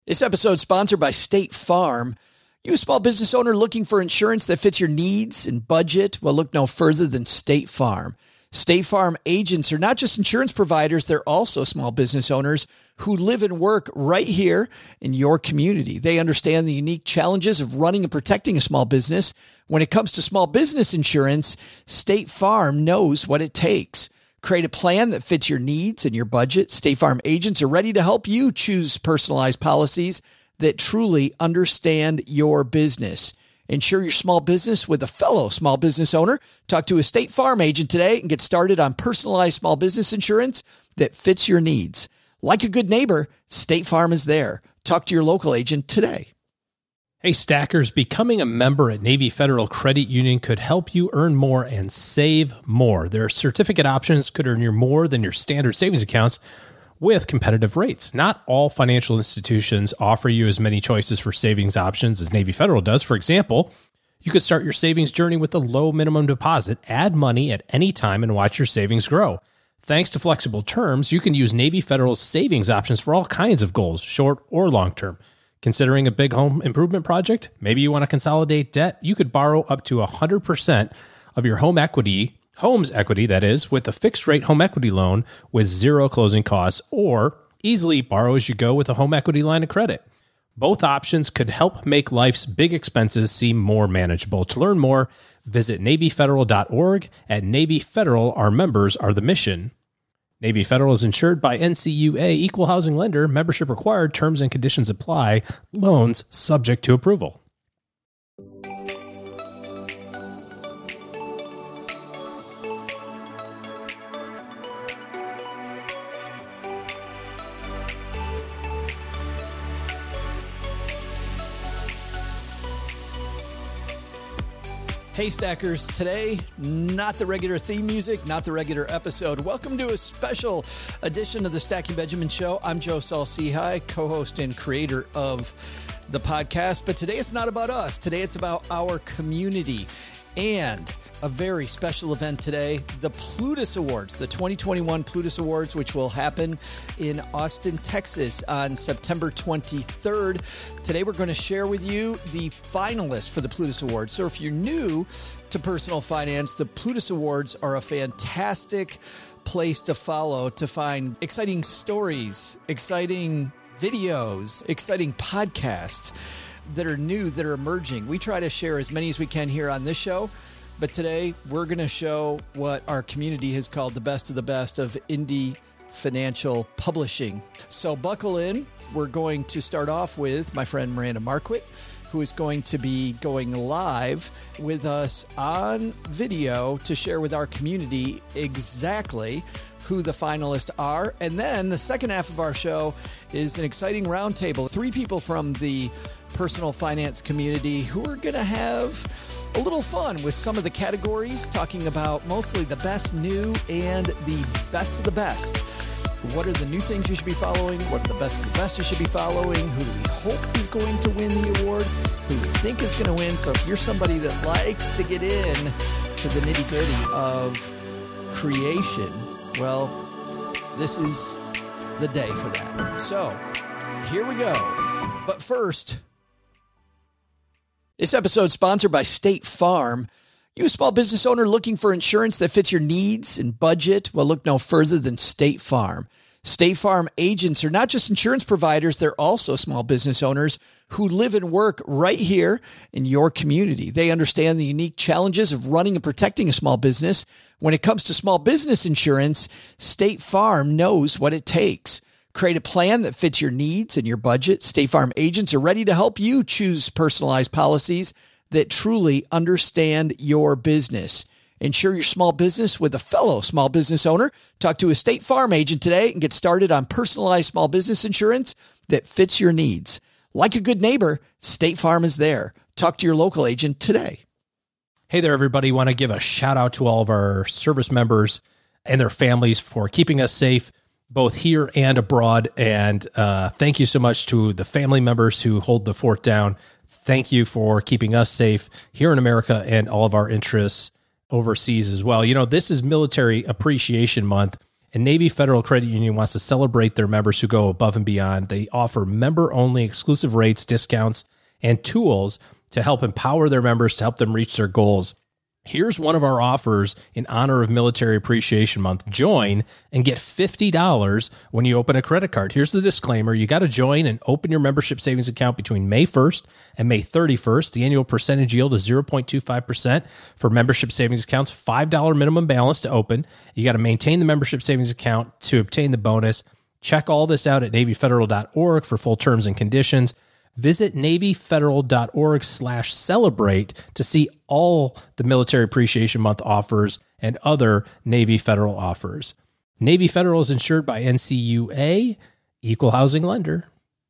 This episode is sponsored by State Farm. You a small business owner looking for insurance that fits your needs and budget? Well, look no further than State Farm. State Farm agents are not just insurance providers, they're also small business owners who live and work right here in your community. They understand the unique challenges of running and protecting a small business. When it comes to small business insurance, State Farm knows what it takes. Create a plan that fits your needs and your budget. State Farm agents are ready to help you choose personalized policies that truly understand your business. Insure your small business with a fellow small business owner. Talk to a State Farm agent today and get started on personalized small business insurance that fits your needs. Like a good neighbor, State Farm is there. Talk to your local agent today. Hey, Stackers, becoming a member at Navy Federal Credit Union could help you earn more and save more. Their certificate options could earn you more than your standard savings accounts with competitive rates. Not all financial institutions offer you as many choices for savings options as Navy Federal does. For example, you could start your savings journey with a low minimum deposit, add money at any time, and watch your savings grow. Thanks to flexible terms, you can use Navy Federal's savings options for all kinds of goals, short or long term. Considering a big home improvement project? Maybe you want to consolidate debt? You could borrow up to 100% of your home's equity, that is, with a fixed rate home equity loan with zero closing costs, or easily borrow as you go with a home equity line of credit. Both options could help make life's big expenses seem more manageable. To learn more, visit NavyFederal.org. At Navy Federal, our members are the mission. Navy Federal is insured by NCUA, equal housing lender, membership required, terms and conditions apply, loans subject to approval. Hey Stackers, today, not the regular theme music, not the regular episode. Welcome to a special edition of the Stacking Benjamin Show. I'm Joe Saul-Sehy, co-host and creator of the podcast. But today it's not about us. Today it's about our community and a very special event today, the Plutus Awards, the 2021 Plutus Awards, which will happen in Austin, Texas on September 23rd. Today, we're going to share with you the finalists for the Plutus Awards. So if you're new to personal finance, the Plutus Awards are a fantastic place to follow to find exciting stories, exciting videos, exciting podcasts that are new, that are emerging. We try to share as many as we can here on this show. But today, we're going to show what our community has called the best of indie financial publishing. So buckle in. We're going to start off with my friend Miranda Marquit, who is going to be going live with us on video to share with our community exactly who the finalists are. And then the second half of our show is an exciting roundtable. 3 people from the personal finance community who are going to have a little fun with some of the categories, talking about mostly the best new and the best of the best. What are the new things you should be following? What are the best of the best you should be following? Who do we hope is going to win the award? Who do we think is going to win? So if you're somebody that likes to get in to the nitty-gritty of creation, well, this is the day for that. So here we go. But first, this episode is sponsored by State Farm. You a small business owner looking for insurance that fits your needs and budget? Well, look no further than State Farm. State Farm agents are not just insurance providers, they're also small business owners who live and work right here in your community. They understand the unique challenges of running and protecting a small business. When it comes to small business insurance, State Farm knows what it takes. Create a plan that fits your needs and your budget. State Farm agents are ready to help you choose personalized policies that truly understand your business. Insure your small business with a fellow small business owner. Talk to a State Farm agent today and get started on personalized small business insurance that fits your needs. Like a good neighbor, State Farm is there. Talk to your local agent today. Hey there, everybody. Want to give a shout out to all of our service members and their families for keeping us safe, both here and abroad. And thank you so much to the family members who hold the fort down. Thank you for keeping us safe here in America and all of our interests overseas as well. You know, this is Military Appreciation Month, And Navy Federal Credit Union wants to celebrate their members who go above and beyond. They offer member-only exclusive rates, discounts, and tools to help empower their members to help them reach their goals. Here's one of our offers in honor of Military Appreciation Month. Join and get $50 when you open a credit card. Here's the disclaimer. You got to join and open your membership savings account between May 1st and May 31st. The annual percentage yield is 0.25% for membership savings accounts, $5 minimum balance to open. You got to maintain the membership savings account to obtain the bonus. Check all this out at NavyFederal.org for full terms and conditions. Visit NavyFederal.org/celebrate to see all the Military Appreciation Month offers and other Navy Federal offers. Navy Federal is insured by NCUA, Equal Housing Lender.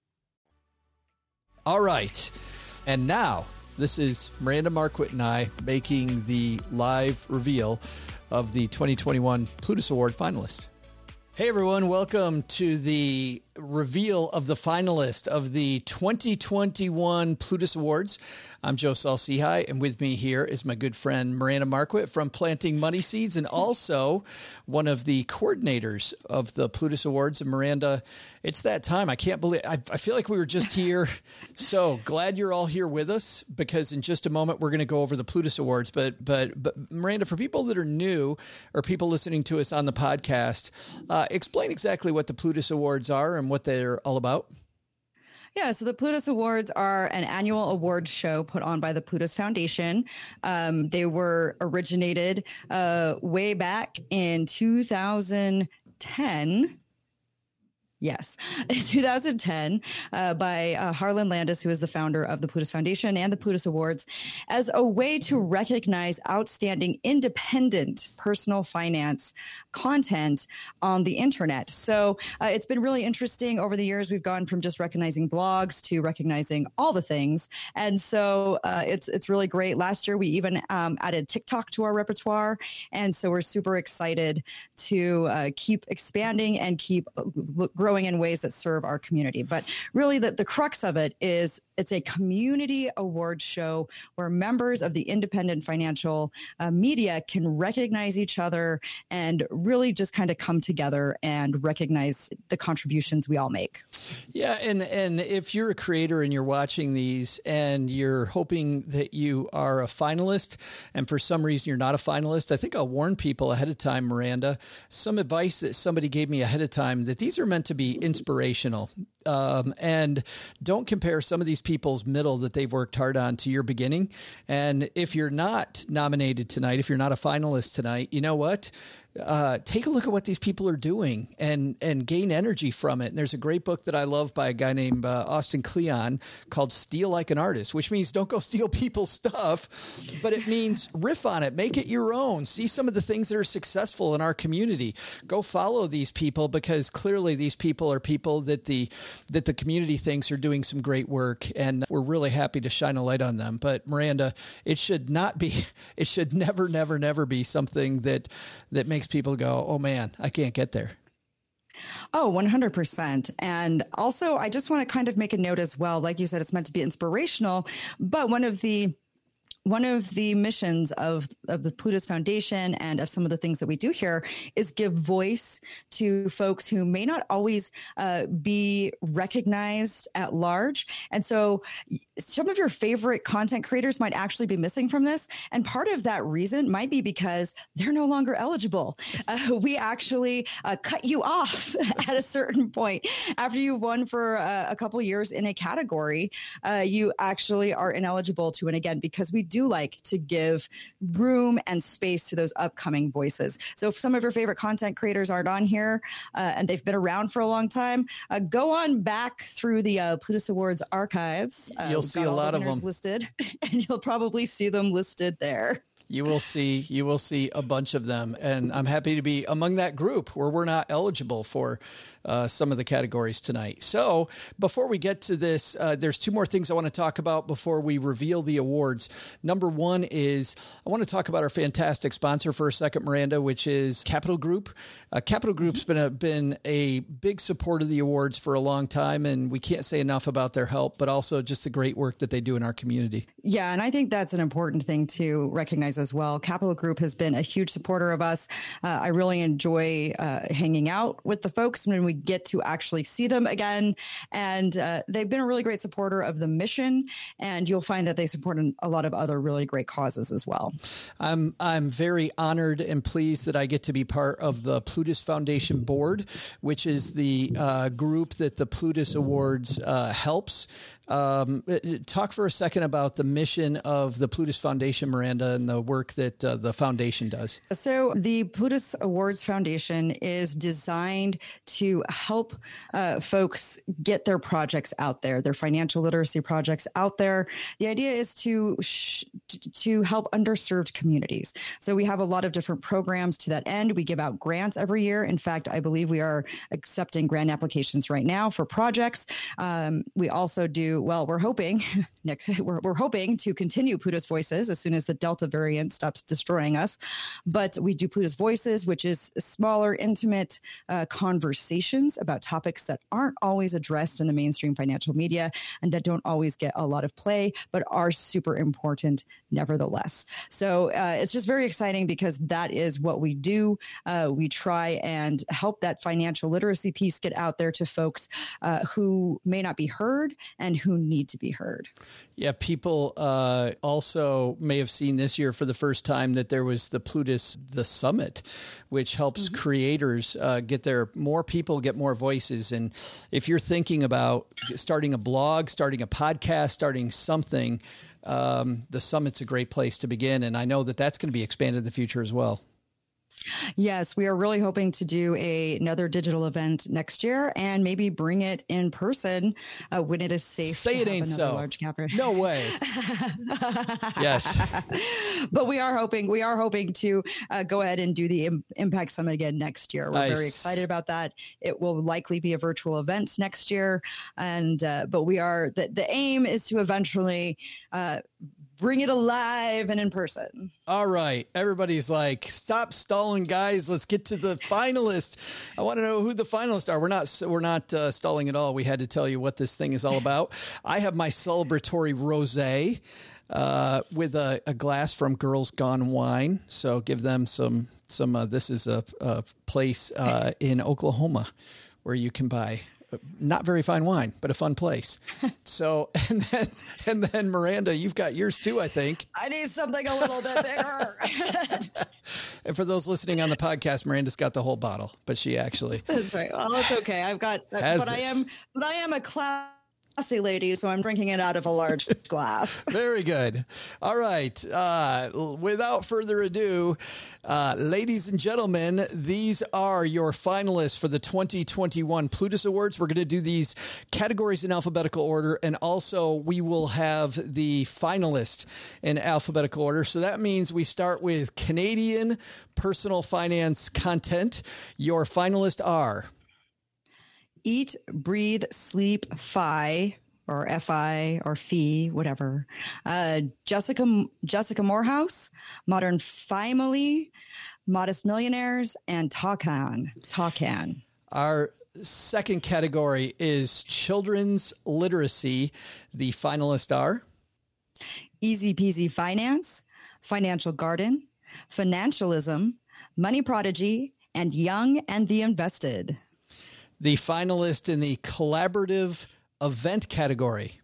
All right. And now, this is Miranda Marquit and I making the live reveal of the 2021 Plutus Award finalist. Hey everyone, welcome to the reveal of the finalist of the 2021 Plutus Awards. I'm Joe Saul-Sehy, and with me here is my good friend Miranda Marquit from Planting Money Seeds, and also one of the coordinators of the Plutus Awards. And Miranda, it's that time. I can't believe I feel like we were just here. So glad you're all here with us, because in just a moment we're going to go over the Plutus Awards. But Miranda, for people that are new or people listening to us on the podcast, explain exactly what the Plutus Awards are and what they're all about. Yeah, so the Plutus Awards are an annual award show put on by the Plutus Foundation. They were originated way back in 2010. Yes, in 2010 by Harlan Landis, who is the founder of the Plutus Foundation and the Plutus Awards, as a way to recognize outstanding independent personal finance content on the internet. So it's been really interesting over the years. We've gone from just recognizing blogs to recognizing all the things. And so it's really great. Last year, we even added TikTok to our repertoire. And so we're super excited to keep expanding and keep growing in ways that serve our community. But really the crux of it is it's a community award show where members of the independent financial media can recognize each other and really just kind of come together and recognize the contributions we all make. Yeah. And if you're a creator and you're watching these and you're hoping that you are a finalist, and for some reason you're not a finalist, I think I'll warn people ahead of time, Miranda, some advice that somebody gave me ahead of time, that these are meant to be inspirational. And don't compare some of these people's middle that they've worked hard on to your beginning. And if you're not nominated tonight, if you're not a finalist tonight, you know what? Take a look at what these people are doing and gain energy from it. And there's a great book that I love by a guy named Austin Kleon called Steal Like an Artist, which means don't go steal people's stuff, but it means riff on it, make it your own. See some of the things that are successful in our community. Go follow these people, because clearly these people are people that the community thinks are doing some great work, and we're really happy to shine a light on them. But Miranda, it should never be something that makes people go, oh man, I can't get there. Oh, 100%. And also, I just want to kind of make a note as well. Like you said, it's meant to be inspirational, but one of the missions of the Plutus Foundation and of some of the things that we do here is give voice to folks who may not always be recognized at large. And so some of your favorite content creators might actually be missing from this. And part of that reason might be because they're no longer eligible. We actually cut you off at a certain point. After you've won for a couple years in a category, you actually are ineligible to win again, because we do like to give room and space to those upcoming voices. So if some of your favorite content creators aren't on here and they've been around for a long time, go on back through the Plutus Awards archives. You'll see a lot of them listed, and you'll probably see them listed there. You will see a bunch of them. And I'm happy to be among that group where we're not eligible for some of the categories tonight. So before we get to this, there's two more things I want to talk about before we reveal the awards. Number one is I want to talk about our fantastic sponsor for a second, Miranda, which is Capital Group. Capital Group's been a big support of the awards for a long time, and we can't say enough about their help, but also just the great work that they do in our community. Yeah, and I think that's an important thing to recognize as well. Capital Group has been a huge supporter of us. I really enjoy hanging out with the folks when we get to actually see them again. And they've been a really great supporter of the mission, and you'll find that they support a lot of other really great causes as well. I'm very honored and pleased that I get to be part of the Plutus Foundation Board, which is the group that the Plutus Awards helps. Talk for a second about the mission of the Plutus Foundation, Miranda, and the work that the foundation does. So the Plutus Awards Foundation is designed to help folks get their projects out there, their financial literacy projects out there. The idea is to help underserved communities. So we have a lot of different programs to that end. We give out grants every year. In fact, I believe we are accepting grant applications right now for projects. We also do, well, we're hoping we're hoping to continue Plutus Voices as soon as the Delta variant stops destroying us. But we do Plutus Voices, which is smaller, intimate conversations about topics that aren't always addressed in the mainstream financial media and that don't always get a lot of play, but are super important nevertheless. So it's just very exciting because that is what we do. We try and help that financial literacy piece get out there to folks who may not be heard and who need to be heard. Yeah, people also may have seen this year for the first time that there was the Plutus, the Summit, which helps creators more people get more voices. And if you're thinking about starting a blog, starting a podcast, starting something, the Summit's a great place to begin. And I know that that's going to be expanded in the future as well. Yes, we are really hoping to do another digital event next year and maybe bring it in person when it is safe. Say it ain't so. Large gathering. No way. Yes. But we are hoping to go ahead and do the Impact Summit again next year. We're very excited about that. It will likely be a virtual event next year. And but the aim is to eventually bring it alive and in person. All right. Everybody's like, stop stalling, guys. Let's get to the finalists. I want to know who the finalists are. We're not stalling at all. We had to tell you what this thing is all about. I have my celebratory rosé with a glass from Girls Gone Wine. So give them some. This is a place in Oklahoma where you can buy not very fine wine, but a fun place. So, and then Miranda, you've got yours too, I think. I need something a little bit bigger. And for those listening on the podcast, Miranda's got the whole bottle, but she actually. That's right. Well, it's okay. I've got, but I am a classy lady, so I'm drinking it out of a large glass. Very good. All right. Without further ado, ladies and gentlemen, these are your finalists for the 2021 Plutus Awards. We're going to do these categories in alphabetical order, and also we will have the finalists in alphabetical order. So that means we start with Canadian personal finance content. Your finalists are Eat, Breathe, Sleep, Fi, or Fi, or Fee, whatever. Jessica Morehouse, Modern Family, Modest Millionaires, and Talkan. Our second category is children's literacy. The finalists are Easy Peasy Finance, Financial Garden, Financialism, Money Prodigy, and Young and the Invested. The finalist in the collaborative event category: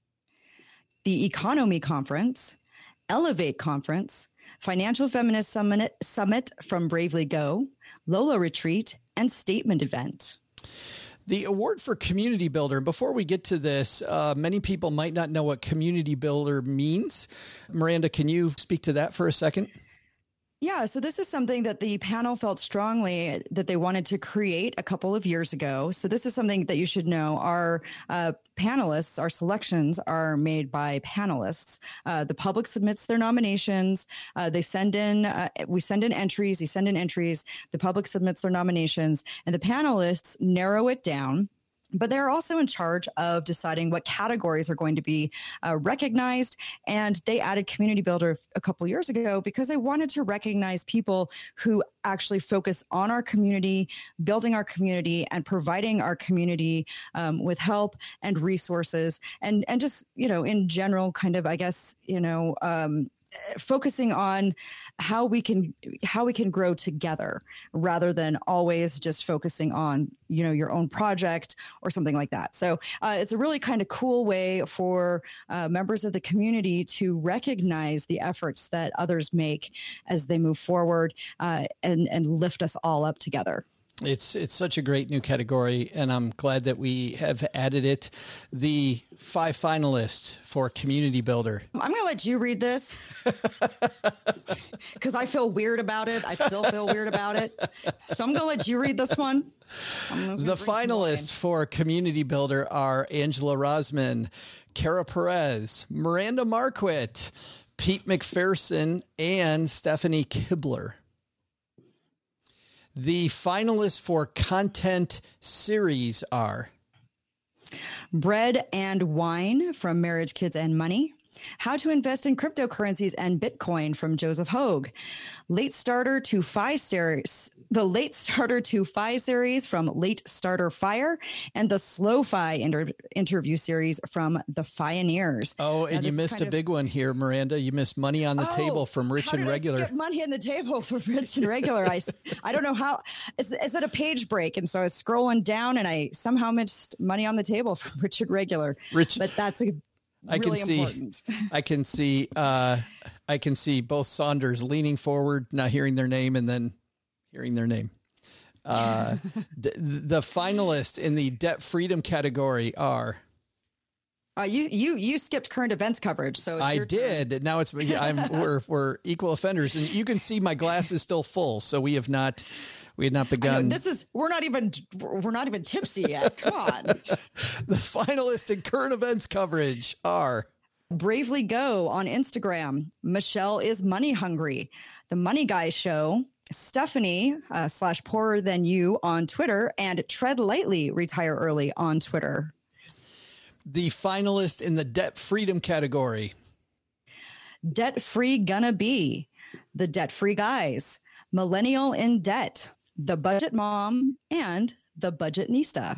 the Economy Conference, Elevate Conference, Financial Feminist Summit from Bravely Go, Lola Retreat, and Statement Event. The award for Community Builder. Before we get to this, many people might not know what Community Builder means. Miranda, can you speak to that for a second? Yeah, so this is something that the panel felt strongly that they wanted to create a couple of years ago. So this is something that you should know. Our panelists, our selections are made by panelists. The public submits their nominations. We send in entries. The public submits their nominations, and the panelists narrow it down. But they're also in charge of deciding what categories are going to be recognized. And they added Community Builder a couple years ago because they wanted to recognize people who actually focus on our community, building our community, and providing our community with help and resources, and just, in general, kind of, I guess, focusing on how we can grow together rather than always just focusing on, your own project or something like that. So it's a really kind of cool way for members of the community to recognize the efforts that others make as they move forward and lift us all up together. It's such a great new category, and I'm glad that we have added it. The 5 finalists for Community Builder. I'm going to let you read this because I feel weird about it. I still feel weird about it. So I'm going to let you read this one. The finalists for Community Builder are Angela Rosman, Kara Perez, Miranda Marquardt, Pete McPherson, and Stephanie Kibler. The finalists for Content Series are Bread and Wine from Marriage, Kids, and Money, How to Invest in Cryptocurrencies and Bitcoin from Joseph Hogue, the Late Starter to Fi series from Late Starter Fire, and the Slow Fi interview series from The Fioneers. Oh, and you missed a big one here, Miranda. You missed Money on the Table from Rich and Regular. I skip Money on the Table from Rich and Regular. I don't know how. It's at a page break, and so I was scrolling down, and I somehow missed Money on the Table from Rich and Regular. But that's a really important. I can see both Saunders leaning forward, not hearing their name, and then hearing their name. The finalists in the debt freedom category are. You skipped current events coverage, so it's your did. Turn. Now we're equal offenders, and you can see my glass is still full, so we had not begun. We're not even tipsy yet. Come on. The finalists in current events coverage are Bravely Go on Instagram, Michelle is Money Hungry, The Money Guy Show, Stephanie / Poorer Than You on Twitter, and Tread Lightly Retire Early on Twitter. The finalist in the debt freedom category. Debt Free Gonna Be, The Debt Free Guys, Millennial in Debt, The Budget Mom, and The Budgetnista.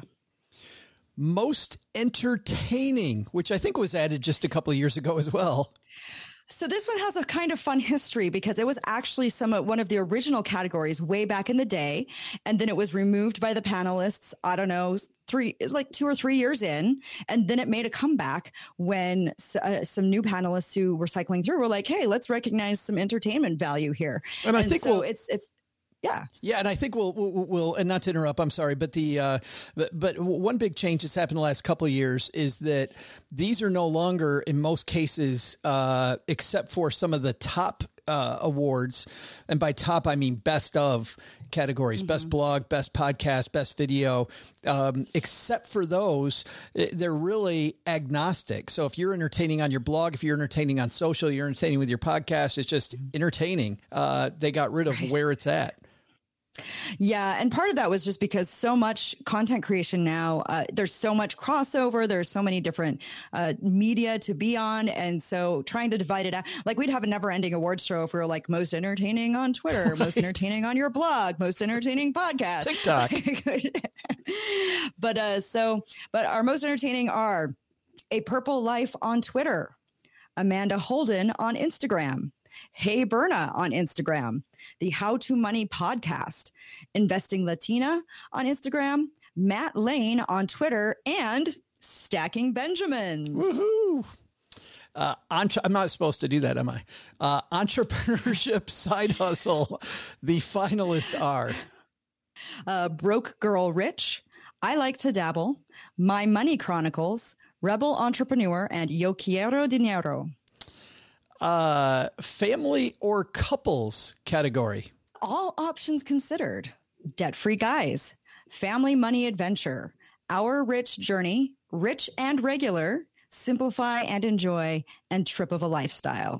Most entertaining, which I think was added just a couple of years ago as well. So this one has a kind of fun history because it was actually one of the original categories way back in the day. And then it was removed by the panelists, I don't know, 2 or 3 years in. And then it made a comeback when some new panelists who were cycling through were like, hey, let's recognize some entertainment value here. And I think so it's Yeah, and I think we'll and not to interrupt, I'm sorry, but but one big change that's happened the last couple of years is that these are no longer, in most cases, except for some of the top awards, and by top I mean best of categories, best blog, best podcast, best video. Except for those, they're really agnostic. So if you're entertaining on your blog, if you're entertaining on social, you're entertaining with your podcast, it's just entertaining. They got rid of where it's at. Yeah. And part of that was just because so much content creation now, there's so much crossover. There's so many different media to be on. And so trying to divide it out, like we'd have a never ending awards show if we were like most entertaining on Twitter, most entertaining on your blog, most entertaining podcast, TikTok. But our most entertaining are A Purple Life on Twitter, Amanda Holden on Instagram, Hey Berna on Instagram, the How to Money podcast, Investing Latina on Instagram, Matt Lane on Twitter, and Stacking Benjamins. Woohoo! I'm not supposed to do that, am I? Entrepreneurship Side Hustle. The finalists are Broke Girl Rich, I Like to Dabble, My Money Chronicles, Rebel Entrepreneur, and Yo Quiero Dinero. Family or couples category. All options considered. Debt-free guys. Family money adventure. Our rich journey. Rich and regular. Simplify and enjoy. And trip of a lifestyle.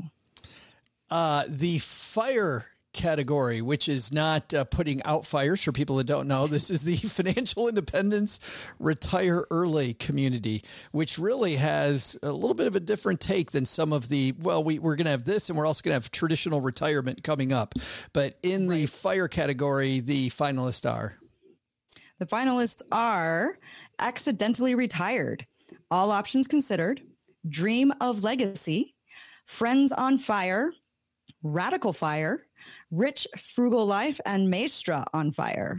The fire category, which is not putting out fires for people that don't know. This is the Financial Independence Retire Early community, which really has a little bit of a different take than some of the, well, we're going to have this and we're also going to have traditional retirement coming up. But in the fire category, the finalists are? The finalists are Accidentally Retired, All Options Considered, Dream of Legacy, Friends on Fire, Radical Fire, Rich Frugal Life, and Maestra on Fire.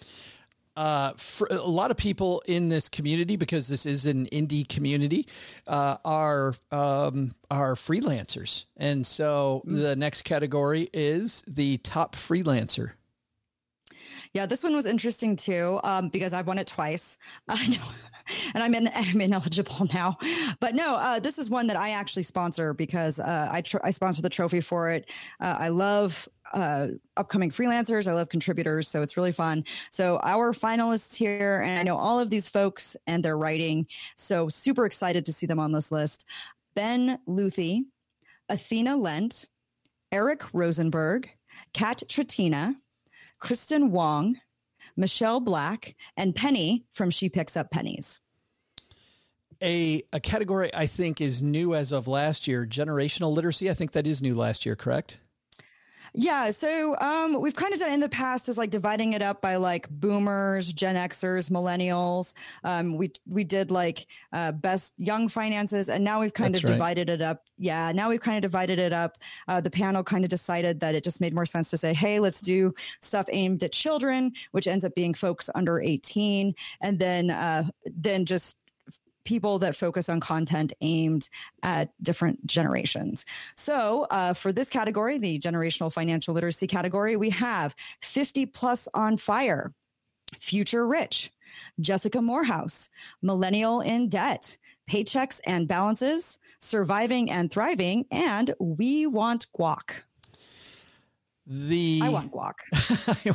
For a lot of people in this community, because this is an indie community, are freelancers. And so the next category is the top freelancer. Yeah, this one was interesting too, because I've won it twice. And I'm ineligible now. But no, this is one that I actually sponsor because I sponsor the trophy for it. I love upcoming freelancers. I love contributors. So it's really fun. So our finalists here, and I know all of these folks and their writing. So super excited to see them on this list. Ben Luthi, Athena Lent, Eric Rosenberg, Kat Tratina, Kristen Wong, Michelle Black, and Penny from She Picks Up Pennies. A category I think is new as of last year, generational literacy. I think that is new last year, correct? Yeah. So we've kind of done in the past is like dividing it up by like boomers, Gen Xers, millennials. We did like best young finances, and now we've kind of divided it up. Yeah. Now we've kind of divided it up. The panel kind of decided that it just made more sense to say, hey, let's do stuff aimed at children, which ends up being folks under 18. And then just people that focus on content aimed at different generations. So for this category, the generational financial literacy category, we have 50 Plus on Fire, Future Rich, Jessica Morehouse, Millennial in Debt, Paychecks and Balances, Surviving and Thriving, and We Want Guac. I want guac.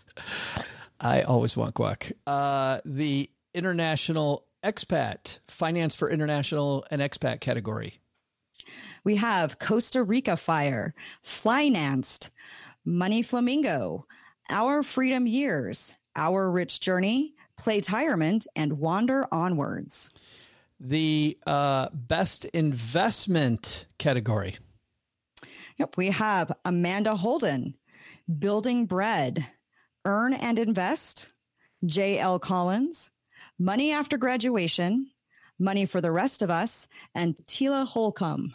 I always want guac. The International Expat, Finance for International and Expat category. We have Costa Rica Fire, Financed, Money Flamingo, Our Freedom Years, Our Rich Journey, Playtirement, and Wander Onwards. The Best Investment category. Yep, we have Amanda Holden, Building Bread, Earn and Invest, J.L. Collins, Money After Graduation, Money for the Rest of Us, and Tila Holcomb.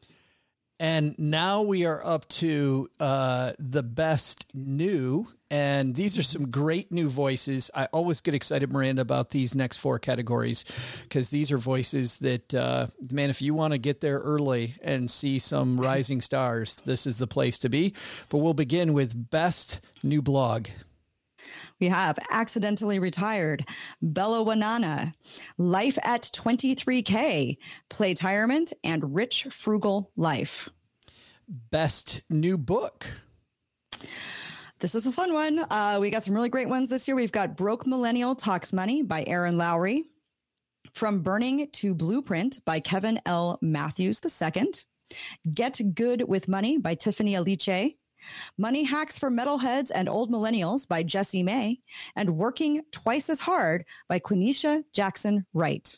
And now we are up to the best new. And these are some great new voices. I always get excited, Miranda, about these next four categories, because these are voices that, man, if you want to get there early and see some rising stars, this is the place to be. But we'll begin with best new blog. We have Accidentally Retired, Bella Wanana, Life at 23K, Playtirement, and Rich Frugal Life. Best new book. This is a fun one. We got some really great ones this year. We've got Broke Millennial Talks Money by Aaron Lowry, From Burning to Blueprint by Kevin L. Matthews II, Get Good with Money by Tiffany Aliche, Money Hacks for Metalheads and Old Millennials by Jessie May, and Working Twice as Hard by Quenisha Jackson Wright.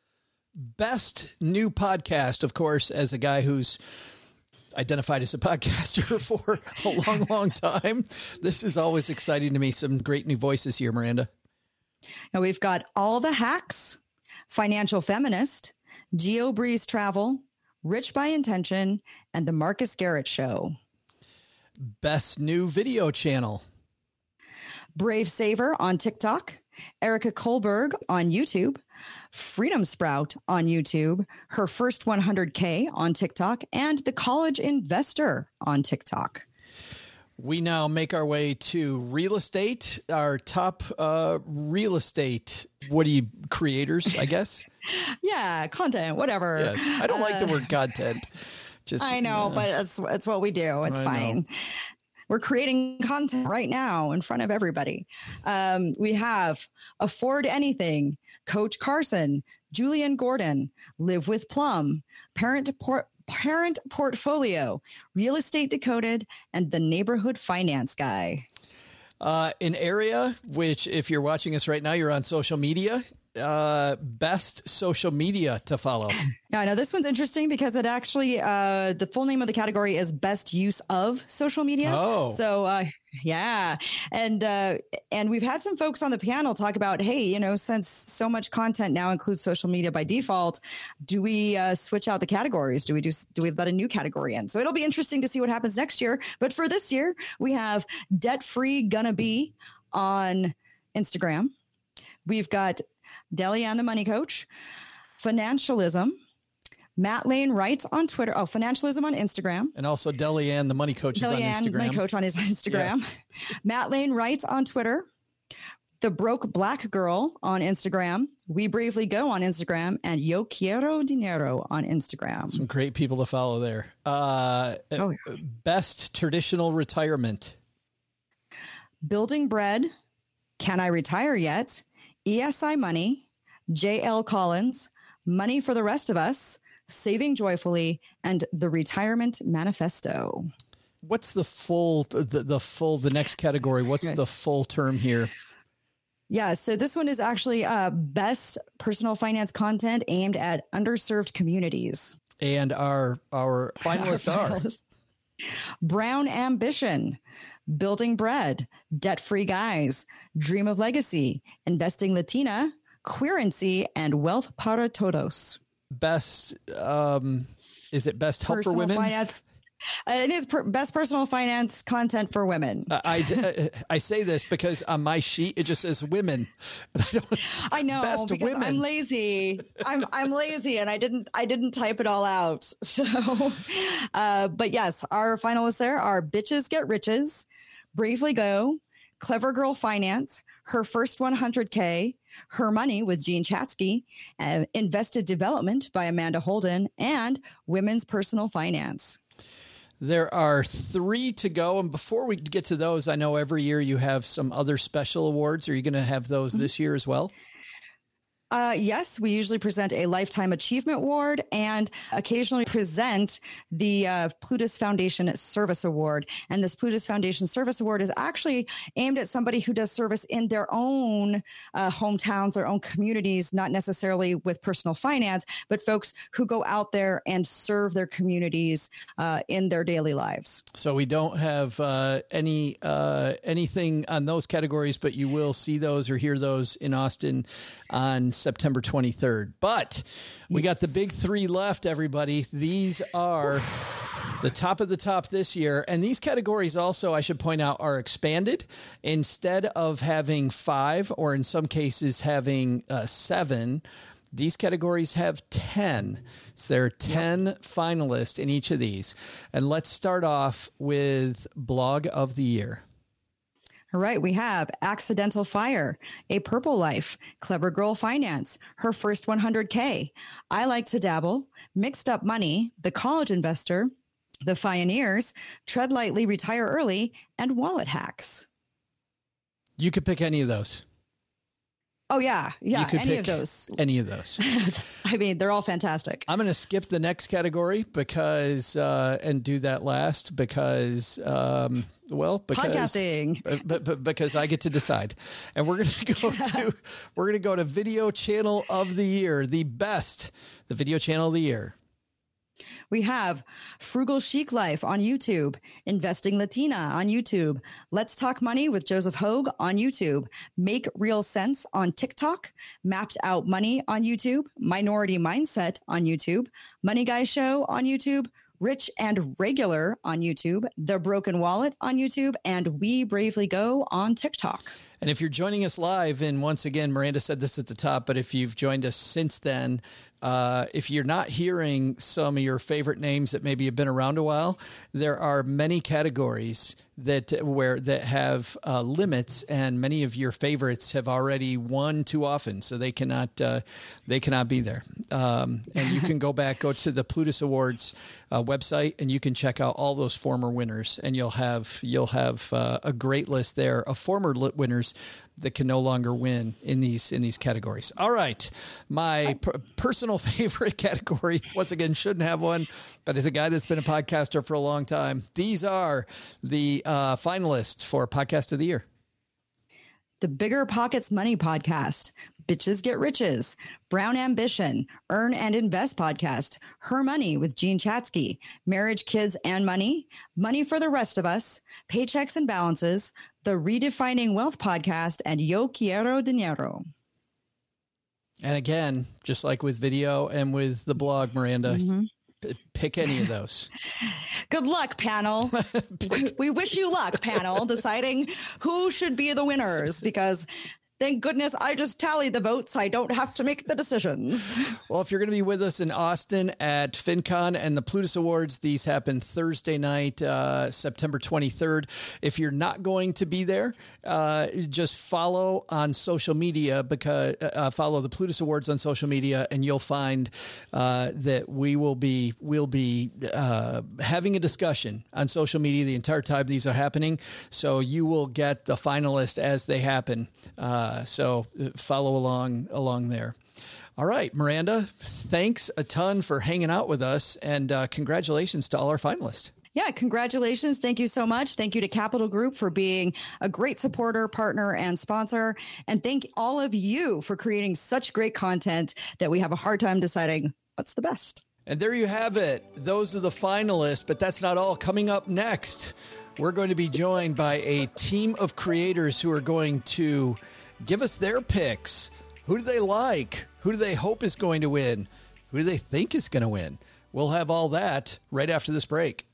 Best new podcast, of course, as a guy who's identified as a podcaster for a long, long time. This is always exciting to me. Some great new voices here, Miranda. Now we've got All the Hacks, Financial Feminist, Geo Breeze Travel, Rich by Intention, and The Marcus Garrett Show. Best new video channel. Brave Saver on TikTok, Erica Kohlberg on YouTube, Freedom Sprout on YouTube, Her First 100K on TikTok, and The College Investor on TikTok. We now make our way to real estate, our top real estate, creators, I guess? Yeah, content, whatever. Yes, I don't like the word content. I know, but it's what we do. It's fine. We're creating content right now in front of everybody. We have Afford Anything, Coach Carson, Julian Gordon, Live with Plum, Parent Portfolio, Real Estate Decoded, and the Neighborhood Finance Guy. An area which, if you're watching us right now, you're on social media. Best social media to follow. Yeah, no, this one's interesting because it actually, the full name of the category is Best Use of Social Media. Oh, so yeah, and we've had some folks on the panel talk about, hey, you know, since so much content now includes social media by default, do we switch out the categories? Do we let a new category in? So it'll be interesting to see what happens next year. But for this year, we have Debt Free Gonna Be on Instagram. We've got Delianne the Money Coach, Financialism, Matt Lane Writes on Twitter. Oh, Financialism on Instagram. And also Delianne the Money Coach is on Instagram. Money Coach on his Instagram. Yeah. Matt Lane Writes on Twitter. The Broke Black Girl on Instagram. We Bravely Go on Instagram. And Yo Quiero Dinero on Instagram. Some great people to follow there. Best Traditional Retirement. Building Bread. Can I Retire Yet? ESI Money, J.L. Collins, Money for the Rest of Us, Saving Joyfully, and The Retirement Manifesto. What's the full, the next category? What's the full term here? Yeah, so this one is actually best personal finance content aimed at underserved communities. And our finalists are Brown Ambition, Building Bread, Debt Free Guys, Dream of Legacy, Investing Latina, Queerency, and Wealth para Todos. Best, is it best help for women? Finance. It is best personal finance content for women. I say this because on my sheet it just says women. I know best because women. I'm lazy. I'm lazy, and I didn't type it all out. So, but yes, our finalists there are Bitches Get Riches, Bravely Go, Clever Girl Finance, Her First 100K, Her Money with Jean Chatzky, Invested Development by Amanda Holden, and Women's Personal Finance. There are 3 to go. And before we get to those, I know every year you have some other special awards. Are you going to have those this year as well? Yes, we usually present a Lifetime Achievement Award and occasionally present the Plutus Foundation Service Award. And this Plutus Foundation Service Award is actually aimed at somebody who does service in their own hometowns, their own communities, not necessarily with personal finance, but folks who go out there and serve their communities in their daily lives. So we don't have anything on those categories, but you will see those or hear those in Austin on September 23rd. But we got the big 3 left, everybody. These are the top of the top this year. And these categories also, I should point out, are expanded. Instead of having 5, or in some cases having 7, these categories have 10. So there are 10 finalists in each of these. And let's start off with Blog of the Year. All right, we have Accidental Fire, A Purple Life, Clever Girl Finance, Her First 100K, I Like to Dabble, Mixed Up Money, The College Investor, The Pioneers, Tread Lightly, Retire Early, and Wallet Hacks. You could pick any of those. Oh, yeah, you could any pick of those. Any of those. I mean, they're all fantastic. I'm going to skip the next category because and do that last because podcasting. But because I get to decide. And we're going to go to Video Channel of the Year, the Video Channel of the Year. We have Frugal Chic Life on YouTube, Investing Latina on YouTube, Let's Talk Money with Joseph Hogue on YouTube, Make Real Sense on TikTok, Mapped Out Money on YouTube, Minority Mindset on YouTube, Money Guy Show on YouTube, Rich and Regular on YouTube, The Broken Wallet on YouTube, and We Bravely Go on TikTok. And if you're joining us live, and once again, Miranda said this at the top, but if you've joined us since then, if you're not hearing some of your favorite names that maybe have been around a while, there are many categories that have limits, and many of your favorites have already won too often, so they cannot be there. And you can go to the Plutus Awards website, and you can check out all those former winners, and you'll have a great list there of former winners that can no longer win in these categories. All right, my personal favorite category, once again, shouldn't have one, but as a guy that's been a podcaster for a long time, these are the finalists for Podcast of the Year. The Bigger Pockets Money Podcast, Bitches Get Riches, Brown Ambition, Earn and Invest Podcast, Her Money with Gene Chatsky, Marriage, Kids, and Money, Money for the Rest of Us, Paychecks and Balances, the Redefining Wealth Podcast, and Yo Quiero Dinero. And again, just like with video and with the blog, Miranda, pick any of those. Good luck, panel. We wish you luck, panel, deciding who should be the winners, because thank goodness I just tallied the votes. I don't have to make the decisions. Well, if you're going to be with us in Austin at FinCon and the Plutus Awards, these happen Thursday night, September 23rd. If you're not going to be there, just follow on social media, because follow the Plutus Awards on social media, and you'll find that we'll be having a discussion on social media the entire time these are happening. So you will get the finalists as they happen. So follow along there. All right, Miranda, thanks a ton for hanging out with us, and congratulations to all our finalists. Yeah, congratulations. Thank you so much. Thank you to Capital Group for being a great supporter, partner, and sponsor. And thank all of you for creating such great content that we have a hard time deciding what's the best. And there you have it. Those are the finalists, but that's not all. Coming up next, we're going to be joined by a team of creators who are going to give us their picks. Who do they like? Who do they hope is going to win? Who do they think is going to win? We'll have all that right after this break.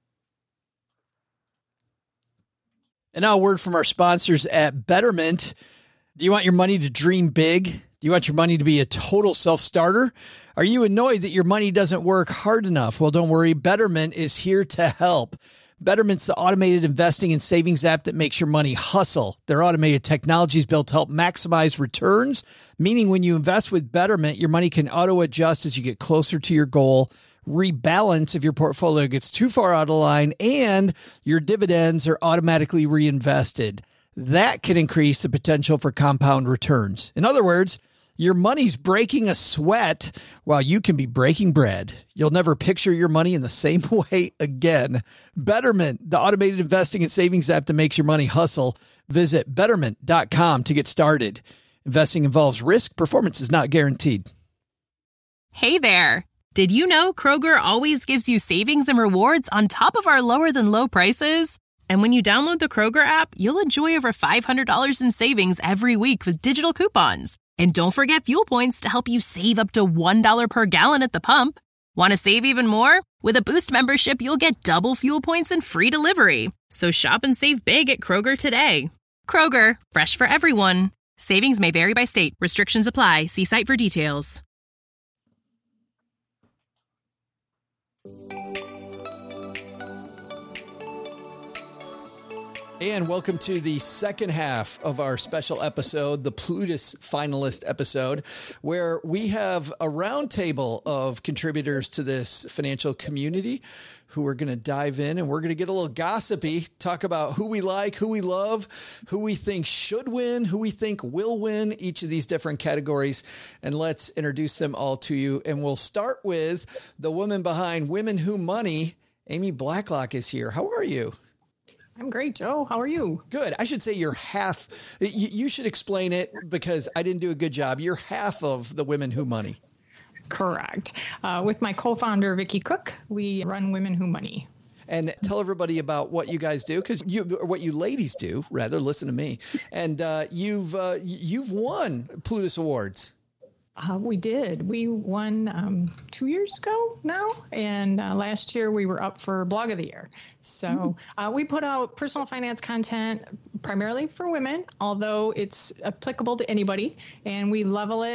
And now a word from our sponsors at Betterment. Do you want your money to dream big? Do you want your money to be a total self-starter? Are you annoyed that your money doesn't work hard enough? Well, don't worry. Betterment is here to help. Betterment's the automated investing and savings app that makes your money hustle. Their automated technology is built to help maximize returns, meaning when you invest with Betterment, your money can auto-adjust as you get closer to your goal, rebalance if your portfolio gets too far out of line, and your dividends are automatically reinvested. That can increase the potential for compound returns. In other words, your money's breaking a sweat while you can be breaking bread. You'll never picture your money in the same way again. Betterment, the automated investing and savings app that makes your money hustle. Visit Betterment.com to get started. Investing involves risk. Performance is not guaranteed. Hey there. Did you know Kroger always gives you savings and rewards on top of our lower than low prices? And when you download the Kroger app, you'll enjoy over $500 in savings every week with digital coupons. And don't forget fuel points to help you save up to $1 per gallon at the pump. Want to save even more? With a Boost membership, you'll get double fuel points and free delivery. So shop and save big at Kroger today. Kroger, fresh for everyone. Savings may vary by state. Restrictions apply. See site for details. And welcome to the second half of our special episode, the Plutus finalist episode, where we have a roundtable of contributors to this financial community who are going to dive in, and we're going to get a little gossipy, talk about who we like, who we love, who we think should win, who we think will win each of these different categories. And let's introduce them all to you. And we'll start with the woman behind Women Who Money. Amy Blacklock is here. How are you? I'm great, Joe. How are you? Good. I should say you're half. You should explain it because I didn't do a good job. You're half of the Women Who Money. Correct. With my co-founder, Vicki Cook, we run Women Who Money. And tell everybody about what you guys do, because what you ladies do, rather. Listen to me. And you've won Plutus Awards. We did. We won 2 years ago now. And last year we were up for Blog of the Year. So we put out personal finance content primarily for women, although it's applicable to anybody. And we level it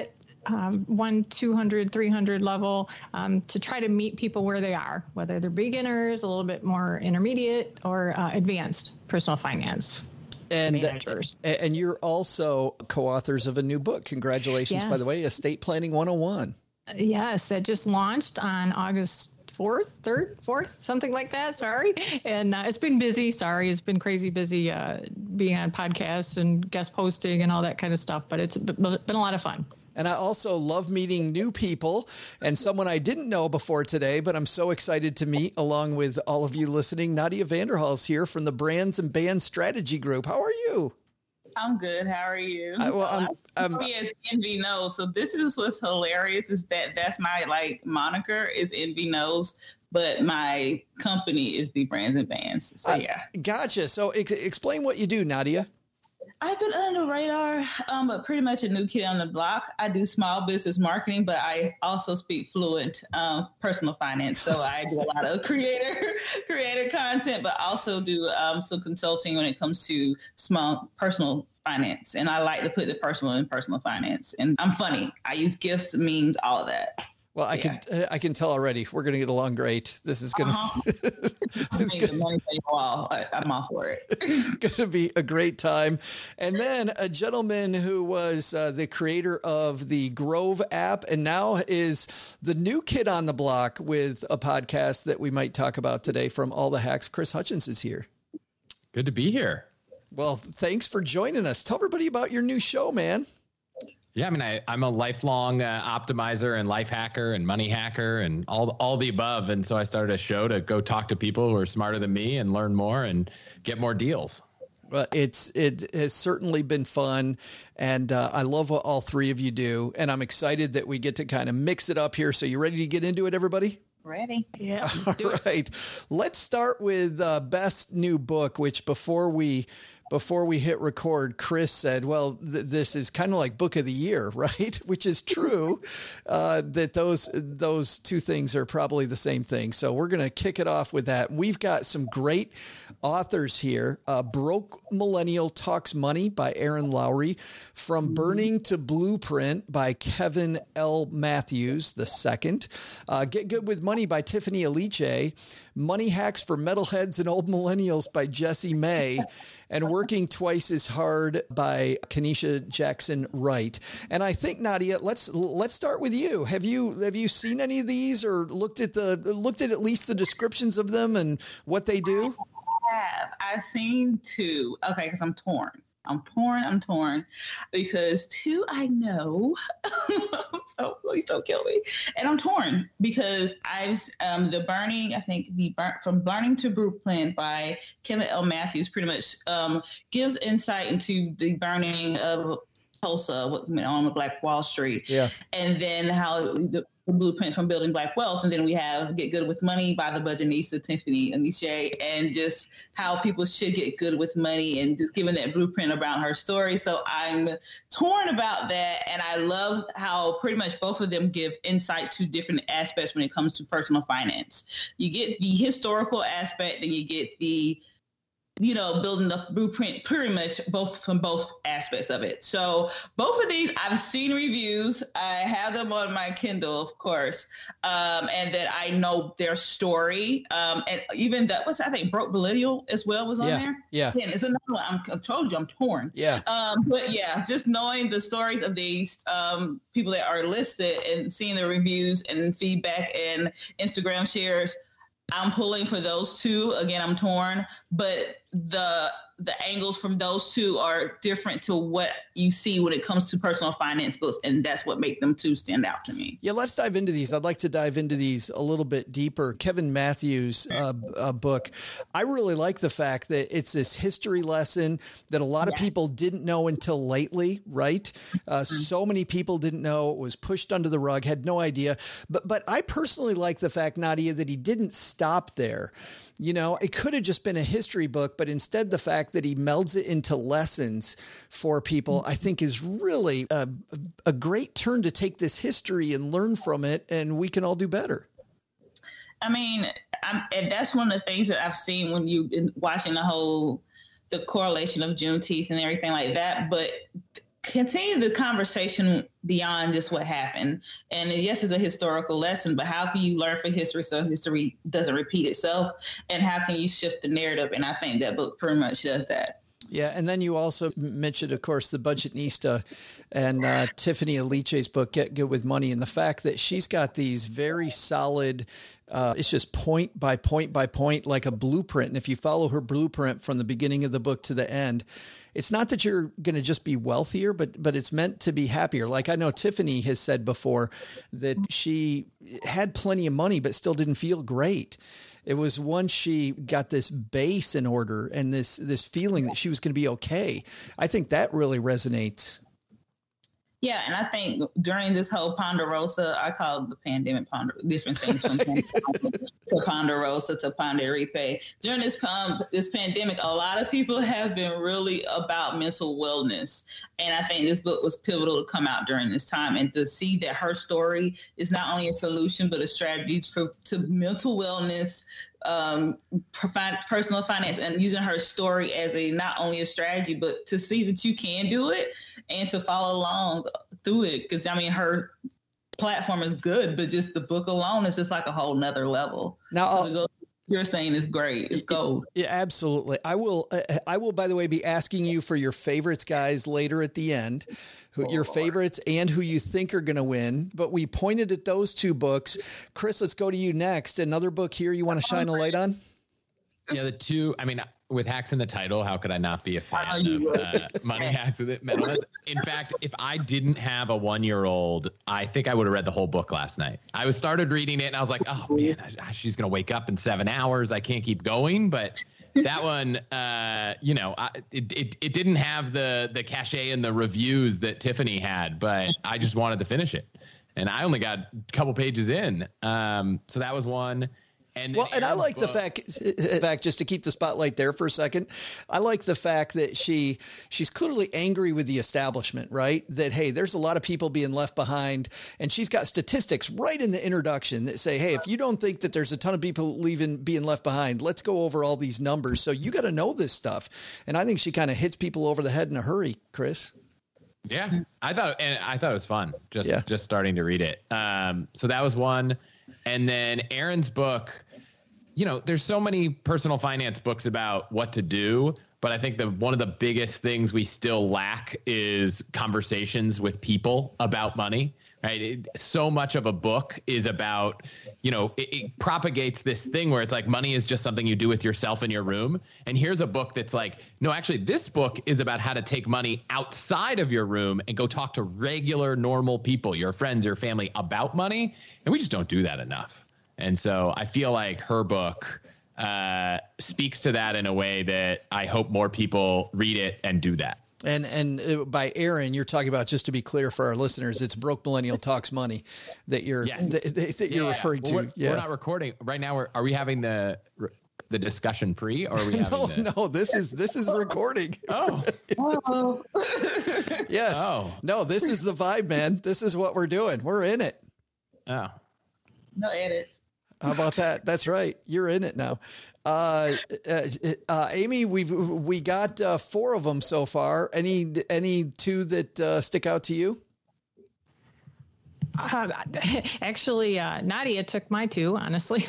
1, 200, 300 level to try to meet people where they are, whether they're beginners, a little bit more intermediate, or advanced personal finance. And managers. And you're also co-authors of a new book. Congratulations, by the way, Estate Planning 101. Yes, it just launched on August 4th, something like that. Sorry. And it's been busy. Sorry. It's been crazy busy being on podcasts and guest posting and all that kind of stuff. But it's been a lot of fun. And I also love meeting new people and someone I didn't know before today, but I'm so excited to meet along with all of you listening. Nadia Vanderhall is here from the Brands and Bands Strategy Group. How are you? I'm good. How are you? I'm as Envy Knows. So this is what's hilarious is that's my moniker is Envy Knows, but my company is the Brands and Bands. So yeah. Gotcha. So explain what you do, Nadia. I've been under the radar, but pretty much a new kid on the block. I do small business marketing, but I also speak fluent personal finance. So I do a lot of creator content, but also do some consulting when it comes to small personal finance. And I like to put the personal in personal finance. And I'm funny. I use gifts, memes, all of that. Well, I can tell already we're going to get along great. This is going to I'm all for it. Going to be a great time. And then a gentleman who was the creator of the Grove app and now is the new kid on the block with a podcast that we might talk about today from All the Hacks. Chris Hutchins is here. Good to be here. Well, thanks for joining us. Tell everybody about your new show, man. Yeah, I mean, I'm a lifelong optimizer and life hacker and money hacker and all the above. And so I started a show to go talk to people who are smarter than me and learn more and get more deals. Well, it has certainly been fun, and I love what all three of you do. And I'm excited that we get to kind of mix it up here. So you ready to get into it, everybody? Ready. Yeah. All right. Let's start with best new book, which before we hit record, Chris said, well, this is kind of like book of the year, right? Which is true, that those two things are probably the same thing. So we're going to kick it off with that. We've got some great authors here. Broke Millennial Talks Money by Aaron Lowry, From Burning to Blueprint by Kevin L. Matthews II, Get Good with Money by Tiffany Aliche, Money Hacks for Metalheads and Old Millennials by Jessie May, and Working Twice as Hard by Kenesha Jackson Wright. And I think, Nadia, let's start with you. Have you seen any of these or looked at least the descriptions of them and what they do? I've seen two. Okay, because I'm torn because two I know, so please don't kill me. And I'm torn because From Burning to Blueprint by Kevin L. Matthews pretty much gives insight into the burning of Tulsa, what went on with Black Wall Street. Yeah. And then how the blueprint from building Black wealth. And then we have Get Good with Money by the Budgetnista, Tiffany Aliche, and just how people should get good with money and just giving that blueprint about her story. So I'm torn about that. And I love how pretty much both of them give insight to different aspects when it comes to personal finance. You get the historical aspect and you get the building the blueprint pretty much from both aspects of it. So both of these, I've seen reviews. I have them on my Kindle, of course. And that I know their story. And even that was, I think, Broke Millennial as well was on there. Yeah. And it's another one. I've told you I'm torn. Yeah. But yeah, just knowing the stories of these people that are listed and seeing the reviews and feedback and Instagram shares, I'm pulling for those two. Again, I'm torn, but the angles from those two are different to what you see when it comes to personal finance books. And that's what make them two stand out to me. Yeah, let's dive into these. I'd like to dive into these a little bit deeper. Kevin Matthews' book, I really like the fact that it's this history lesson that a lot of people didn't know until lately, right? So many people didn't know. It was pushed under the rug, had no idea. But I personally like the fact, Nadia, that he didn't stop there. It could have just been a history book, but instead the fact that he melds it into lessons for people, I think is really a great turn to take this history and learn from it, and we can all do better. I mean, and that's one of the things that I've seen when you've been watching the correlation of Juneteenth and everything like that. But continue the conversation beyond just what happened. And yes, it's a historical lesson, but how can you learn from history so history doesn't repeat itself? And how can you shift the narrative? And I think that book pretty much does that. Yeah, and then you also mentioned, of course, the Budgetnista and Tiffany Alice's book, Get Good with Money, and the fact that she's got these very solid, it's just point by point by point, like a blueprint. And if you follow her blueprint from the beginning of the book to the end, it's not that you're going to just be wealthier, but it's meant to be happier. Like I know Tiffany has said before that she had plenty of money, but still didn't feel great. It was once she got this base in order and this feeling that she was going to be okay. I think that really resonates. Yeah, and I think during this whole Ponderosa, I call it the pandemic different things from to Ponderosa to Ponderipe. During this pandemic, a lot of people have been really about mental wellness. And I think this book was pivotal to come out during this time and to see that her story is not only a solution, but a strategy to mental wellness, personal finance, and using her story as not only a strategy, but to see that you can do it and to follow along through it. Because I mean, her platform is good, but just the book alone is just like a whole nother level. Now, you're saying is great. It's gold. Yeah, absolutely. I will, by the way, be asking you for your favorites, guys, later at the end, your favorites and who you think are going to win. But we pointed at those two books. Chris, let's go to you next. Another book here you want to shine a light on? Yeah, the two, I mean, with Hacks in the title, how could I not be a fan of Money Hacks with it? In fact, if I didn't have a 1-year-old, I think I would have read the whole book last night. I started reading it and I was like, oh man, she's going to wake up in 7 hours. I can't keep going. But that one, it didn't have the cachet and the reviews that Tiffany had, but I just wanted to finish it. And I only got a couple pages in. So that was one. And I like the fact, just to keep the spotlight there for a second, I like the fact that she's clearly angry with the establishment, right? That, hey, there's a lot of people being left behind, and she's got statistics right in the introduction that say, hey, if you don't think that there's a ton of people being left behind, let's go over all these numbers. So you got to know this stuff. And I think she kind of hits people over the head in a hurry, Chris. Yeah, I thought it was fun just starting to read it. So that was one. And then Erin's book, there's so many personal finance books about what to do, but I think one of the biggest things we still lack is conversations with people about money, right? So much of a book is about, it propagates this thing where it's like money is just something you do with yourself in your room. And here's a book that's like, no, actually this book is about how to take money outside of your room and go talk to regular, normal people, your friends, your family, about money. And we just don't do that enough. And so I feel like her book speaks to that in a way that I hope more people read it and do that. And by Erin, you're talking about, just to be clear for our listeners, it's Broke Millennial Talks Money that you're you're referring to. We're not recording right now. Are we having the discussion pre, or are we having No, this is recording. Oh. Yes. Oh. No, this is the vibe, man. This is what we're doing. We're in it. Oh. No edits. How about that? That's right. You're in it now. Amy, we got 4 of them so far. Any 2 that stick out to you? Actually, Nadia took my 2, honestly.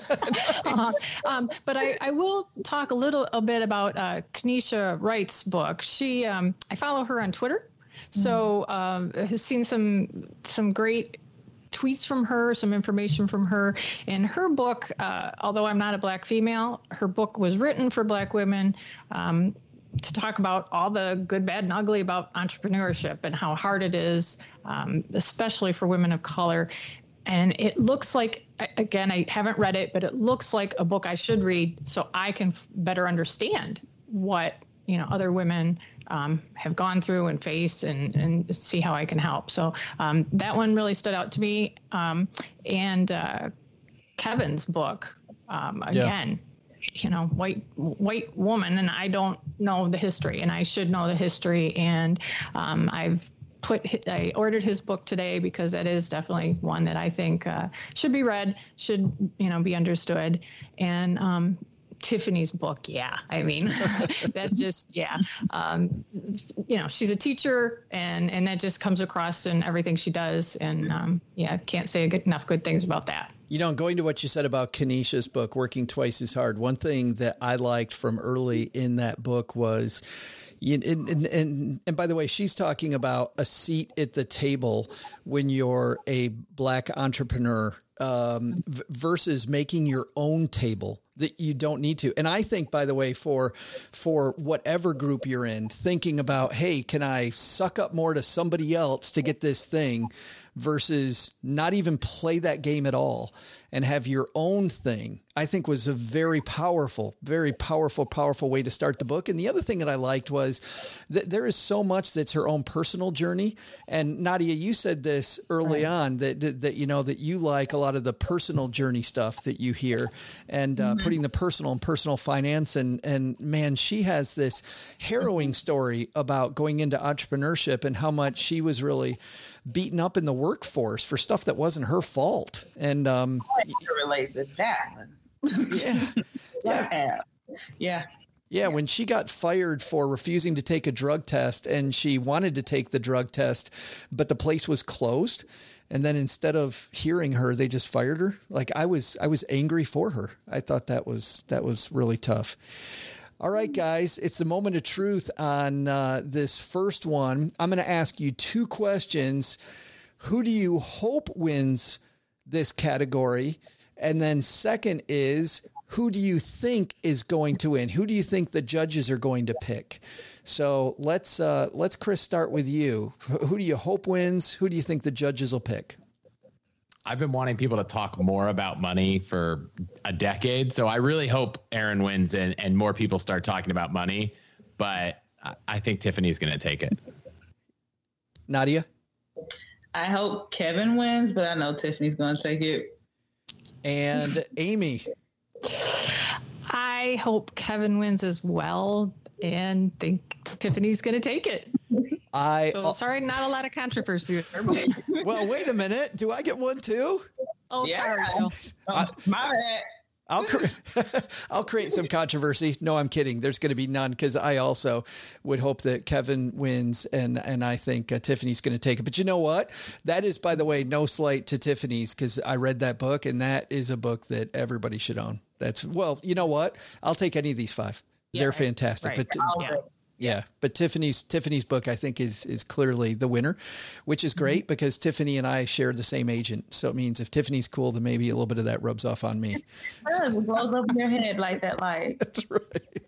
But I will talk a little bit about Kenesha Wright's book. She, I follow her on Twitter, so has seen some great tweets from her, some information from her. And her book, although I'm not a Black female, her book was written for Black women to talk about all the good, bad, and ugly about entrepreneurship and how hard it is, especially for women of color. And it looks like, again, I haven't read it, but it looks like a book I should read so I can better understand what other women have gone through and faced, and see how I can help. So that one really stood out to me. And Kevin's book, again, white woman, and I don't know the history, and I should know the history. And I ordered his book today because that is definitely one that I think should be read, should be understood. And Tiffany's book. Yeah. I mean, that just, yeah. She's a teacher and that just comes across in everything she does. And I can't say enough good things about that. Going to what you said about Kenesha's book, Working Twice as Hard, one thing that I liked from early in that book was, and by the way, she's talking about a seat at the table when you're a Black entrepreneur versus making your own table that you don't need to. And I think, by the way, for whatever group you're in, thinking about, hey, can I suck up more to somebody else to get this thing versus not even play that game at all and have your own thing, I think was a very powerful way to start the book. And the other thing that I liked was that there is so much that's her own personal journey. And Nadia, you said this early on that you like a lot of the personal journey stuff that you hear and putting the personal in personal finance. And man, she has this harrowing story about going into entrepreneurship and how much she was really beaten up in the workforce for stuff that wasn't her fault. And I can relate to that one. Yeah, when she got fired for refusing to take a drug test and she wanted to take the drug test, but the place was closed. And then instead of hearing her, they just fired her. Like I was angry for her. I thought that was really tough. All right, guys, it's the moment of truth on this first one. I'm going to ask you 2 questions. Who do you hope wins this category? And then second is, who do you think is going to win? Who do you think the judges are going to pick? So let's Chris start with you. Who do you hope wins? Who do you think the judges will pick? I've been wanting people to talk more about money for a decade. So I really hope Aaron wins and more people start talking about money. But I think Tiffany's going to take it. Nadia? I hope Kevin wins, but I know Tiffany's going to take it. And Amy? I hope Kevin wins as well and think Tiffany's going to take it. Sorry, not a lot of controversy there. Well, wait a minute. Do I get one too? Oh, yeah. Sorry. My bad. I'll create some controversy. No, I'm kidding. There's going to be none because I also would hope that Kevin wins, and I think Tiffany's going to take it. But you know what? That is, by the way, no slight to Tiffany's because I read that book, and that is a book that everybody should own. You know what? I'll take any of these 5. Yeah, they're fantastic. Right. But but Tiffany's book, I think, is clearly the winner, which is great because Tiffany and I share the same agent. So it means if Tiffany's cool, then maybe a little bit of that rubs off on me. It blows up in your head like that light. That's right.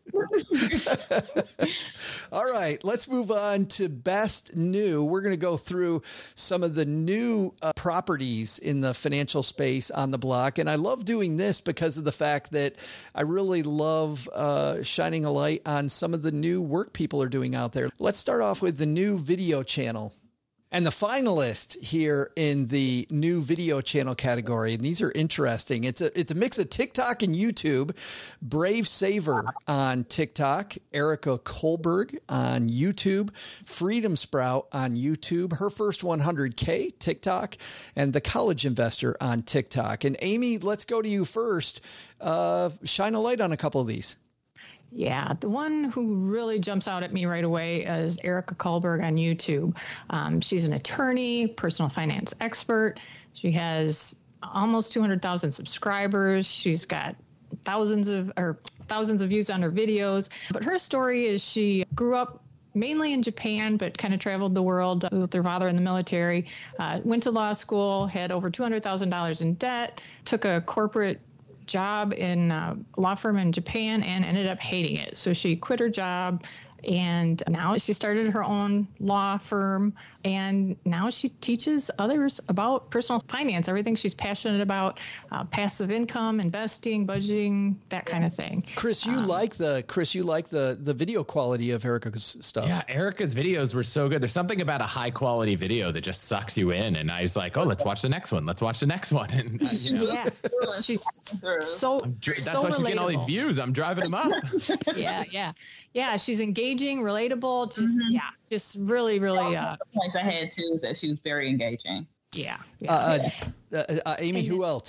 All right, let's move on to best new. We're going to go through some of the new properties in the financial space on the block. And I love doing this because of the fact that I really love shining a light on some of the new work people are doing out there. Let's start off with the new video channel. And the finalist here in the new video channel category, and these are interesting. It's a mix of TikTok and YouTube. Brave Saver on TikTok, Erica Kohlberg on YouTube, Freedom Sprout on YouTube, Her First 100K TikTok, and The College Investor on TikTok. And Amy, let's go to you first. Shine a light on a couple of these. Yeah, the one who really jumps out at me right away is Erica Kohlberg on YouTube. She's an attorney, personal finance expert. She has almost 200,000 subscribers. She's got thousands of views on her videos. But her story is she grew up mainly in Japan, but kind of traveled the world with her father in the military, went to law school, had over $200,000 in debt, took a corporate job in a law firm in Japan and ended up hating it. So she quit her job and now she started her own law firm. And now she teaches others about personal finance, everything she's passionate about, passive income, investing, budgeting, that kind of thing. Chris, you like the video quality of Erica's stuff. Yeah, Erica's videos were so good. There's something about a high quality video that just sucks you in. And I was like, oh, let's watch the next one. Let's watch the next one. And yeah, she's so that's why she's getting all these views. I'm driving them up. Yeah. She's engaging, relatable. Just really, really. Points I had too is that she was very engaging. Yeah. Amy, who else?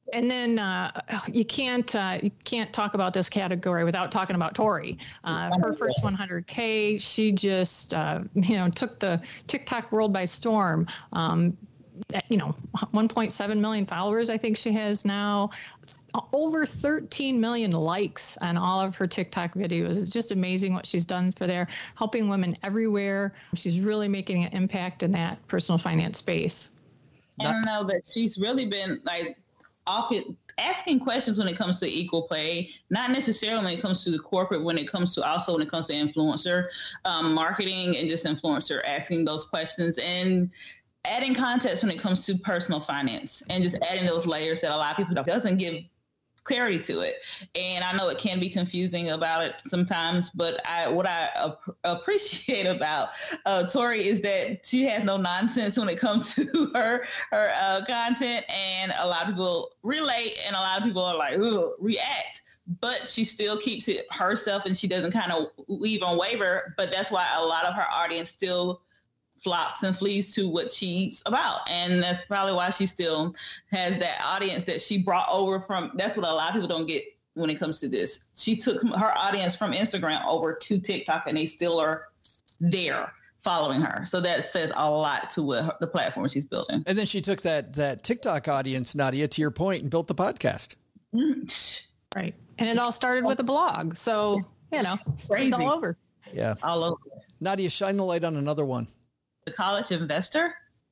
And then you can't talk about this category without talking about Tori. Her first 100K, she just took the TikTok world by storm. 1.7 million followers, I think she has now. Over 13 million likes on all of her TikTok videos. It's just amazing what she's done for there, helping women everywhere. She's really making an impact in that personal finance space. And I know that she's really been asking questions when it comes to equal pay, not necessarily when it comes to the corporate, when it comes to influencer marketing and just influencer asking those questions and adding context when it comes to personal finance and just adding those layers that a lot of people doesn't give clarity to it. And I know it can be confusing about it sometimes, but what I appreciate about Tori is that she has no nonsense when it comes to her content, and a lot of people relate and a lot of people are like, ooh, react, but she still keeps it herself and she doesn't kind of even waver. But that's why a lot of her audience still flocks and flees to what she's about. And that's probably why she still has that audience that she brought over from. That's what a lot of people don't get when it comes to this. She took her audience from Instagram over to TikTok and they still are there following her. So that says a lot to what the platform she's building. And then she took that TikTok audience, Nadia, to your point, and built the podcast. Right. And it all started with a blog. So, Crazy. It's all over. Yeah. All over. Nadia, shine the light on another one. The College Investor.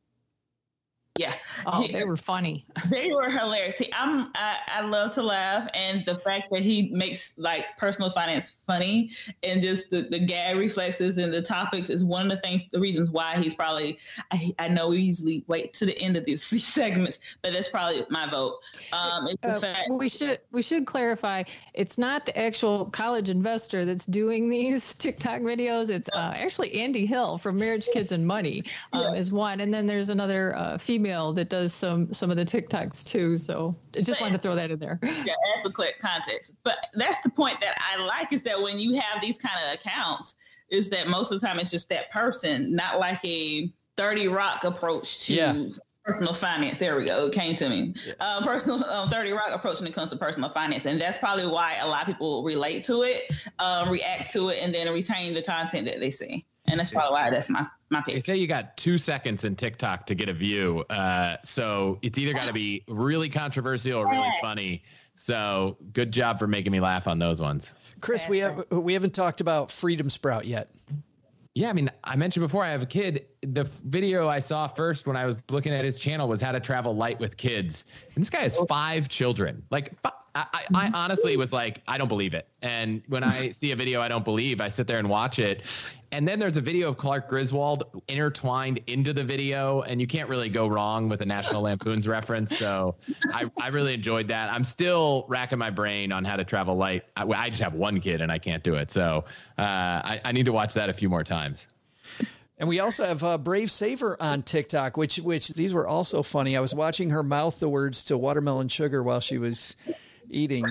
Yeah. Oh, they were funny. They were hilarious. See, I love to laugh, and the fact that he makes like personal finance funny and just the gag reflexes and the topics is one of the reasons why he's probably. I know we usually wait to the end of these segments, but that's probably my vote. It's the fact we should clarify. It's not the actual College Investor that's doing these TikTok videos. It's actually Andy Hill from Marriage, Kids, and Money is one, and then there's another female that does some of the TikToks too. So I just wanted to throw that in there. Yeah, that's a clear context. But that's the point that I like, is that when you have these kind of accounts, is that most of the time it's just that person, not like a 30 Rock approach to personal finance. There we go. It came to me. Personal 30 Rock approach when it comes to personal finance. And that's probably why a lot of people relate to it, react to it, and then retain the content that they see. And that's probably why that's my pick. They say you got 2 seconds in TikTok to get a view. So it's either got to be really controversial or really funny. So good job for making me laugh on those ones. Chris, we haven't talked about Freedom Sprout yet. Yeah, I mean, I mentioned before I have a kid. The video I saw first when I was looking at his channel was how to travel light with kids. And this guy has 5 children. Like, I honestly was like, I don't believe it. And when I see a video I don't believe, I sit there and watch it. And then there's a video of Clark Griswold intertwined into the video, and you can't really go wrong with a National Lampoon's reference. So I really enjoyed that. I'm still racking my brain on how to travel light. I just have 1 kid and I can't do it. So I need to watch that a few more times. And we also have Brave Saver on TikTok, which these were also funny. I was watching her mouth the words to watermelon sugar while she was eating.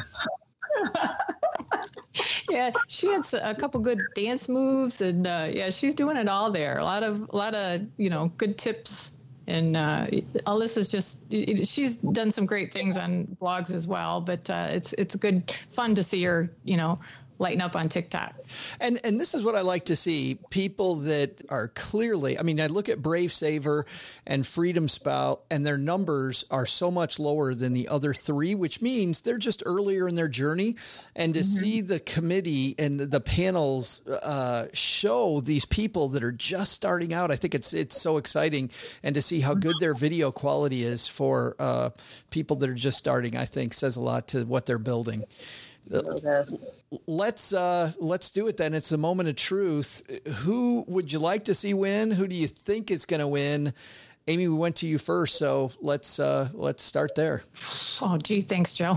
Yeah, she had a couple good dance moves, and she's doing it all there. A lot of good tips, and Alyssa's she's done some great things on blogs as well. But it's good fun to see her lighten up on TikTok. And this is what I like to see, people that are clearly, I mean, I look at Brave Saver and Freedom Sprout, and their numbers are so much lower than the other 3, which means they're just earlier in their journey. And to see the committee and the panels show these people that are just starting out, I think it's so exciting. And to see how good their video quality is for people that are just starting, I think says a lot to what they're building. Let's do it then. It's a moment of truth. Who would you like to see win? Who do you think is going to win? Amy, we went to you first, so let's start there. Oh, gee, thanks, Joe.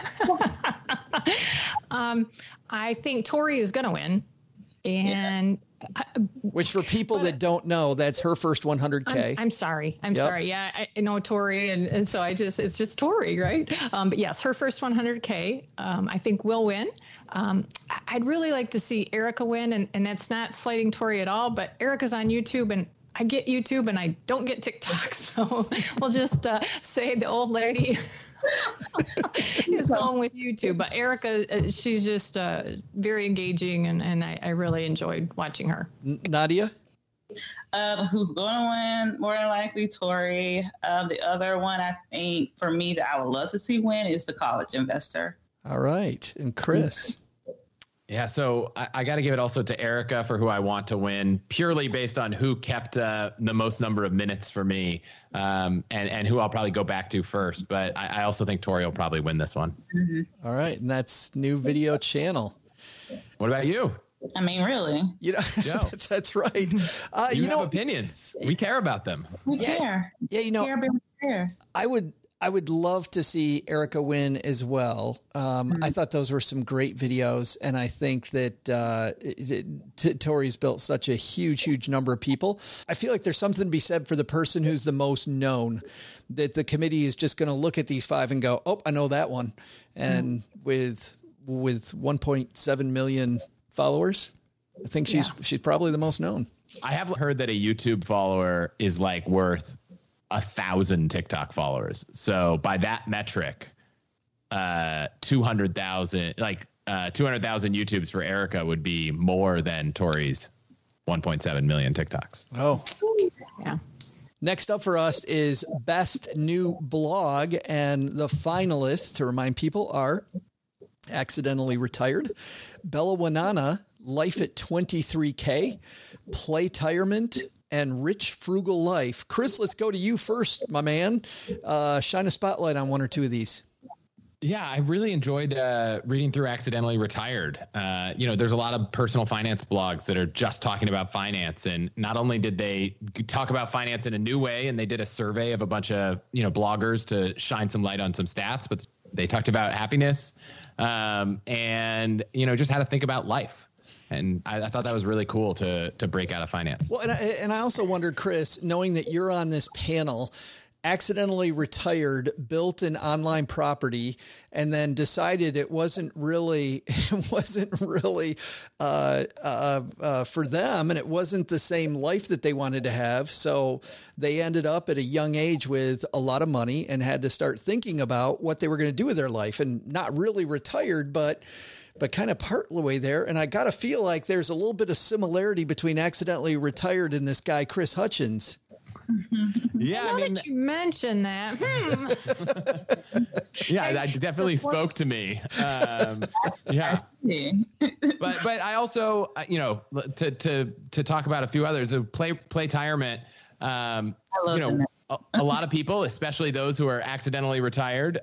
I think Tori is going to win, and which for people that don't know, that's her first 100K. I'm sorry. Yeah, I know Tori, and so it's just Tori, right? But yes, her first 100K, I think will win. I'd really like to see Erica win, and that's not slighting Tori at all, but Erica's on YouTube, and I get YouTube and I don't get TikTok. So we'll just say the old lady is going with YouTube. But Erica, she's just very engaging, and I really enjoyed watching her. Nadia? Who's going to win? More than likely, Tori. The other one, I think, for me, that I would love to see win is the College Investor. All right. And Chris? Yeah, so I got to give it also to Erica for who I want to win, purely based on who kept the most number of minutes for me, and who I'll probably go back to first. But I also think Tori will probably win this one. Mm-hmm. All right. And that's new video channel. What about you? I mean, really? You know, that's right. You have opinions. We care about them. We care. Yeah, you know, care. I would love to see Erica win as well. I thought those were some great videos, and I think that Tori's built such a huge number of people. I feel like there's something to be said for the person who's the most known, that the committee is just going to look at these 5 and go, oh, I know that one. And with 1.7 million followers, I think she's probably the most known. I have heard that a YouTube follower is like worth 1,000 TikTok followers. So by that metric, 200,000 YouTubes for Erica would be more than Tori's 1.7 million TikToks. Oh, yeah. Next up for us is Best New Blog, and the finalists, to remind people, are Accidentally Retired, Bella Wanana, Life at 23K, Playtirement, and Rich Frugal Life. Chris, let's go to you first, my man. Shine a spotlight on one or two of these. Yeah, I really enjoyed reading through Accidentally Retired. There's a lot of personal finance blogs that are just talking about finance. And not only did they talk about finance in a new way, and they did a survey of a bunch of, bloggers to shine some light on some stats, but they talked about happiness and just how to think about life. And I thought that was really cool to break out of finance. Well, and I also wondered, Chris, knowing that you're on this panel, Accidentally Retired built an online property and then decided it wasn't really for them, and it wasn't the same life that they wanted to have. So they ended up at a young age with a lot of money and had to start thinking about what they were going to do with their life, and not really retired, but kind of part of the way there. And I got to feel like there's a little bit of similarity between Accidentally Retired and this guy, Chris Hutchins. Yeah, I mean, that you mentioned that. Yeah, that definitely spoke to me. Yeah, but I also, to talk about a few others, Playtirement. A lot of people, especially those who are accidentally retired,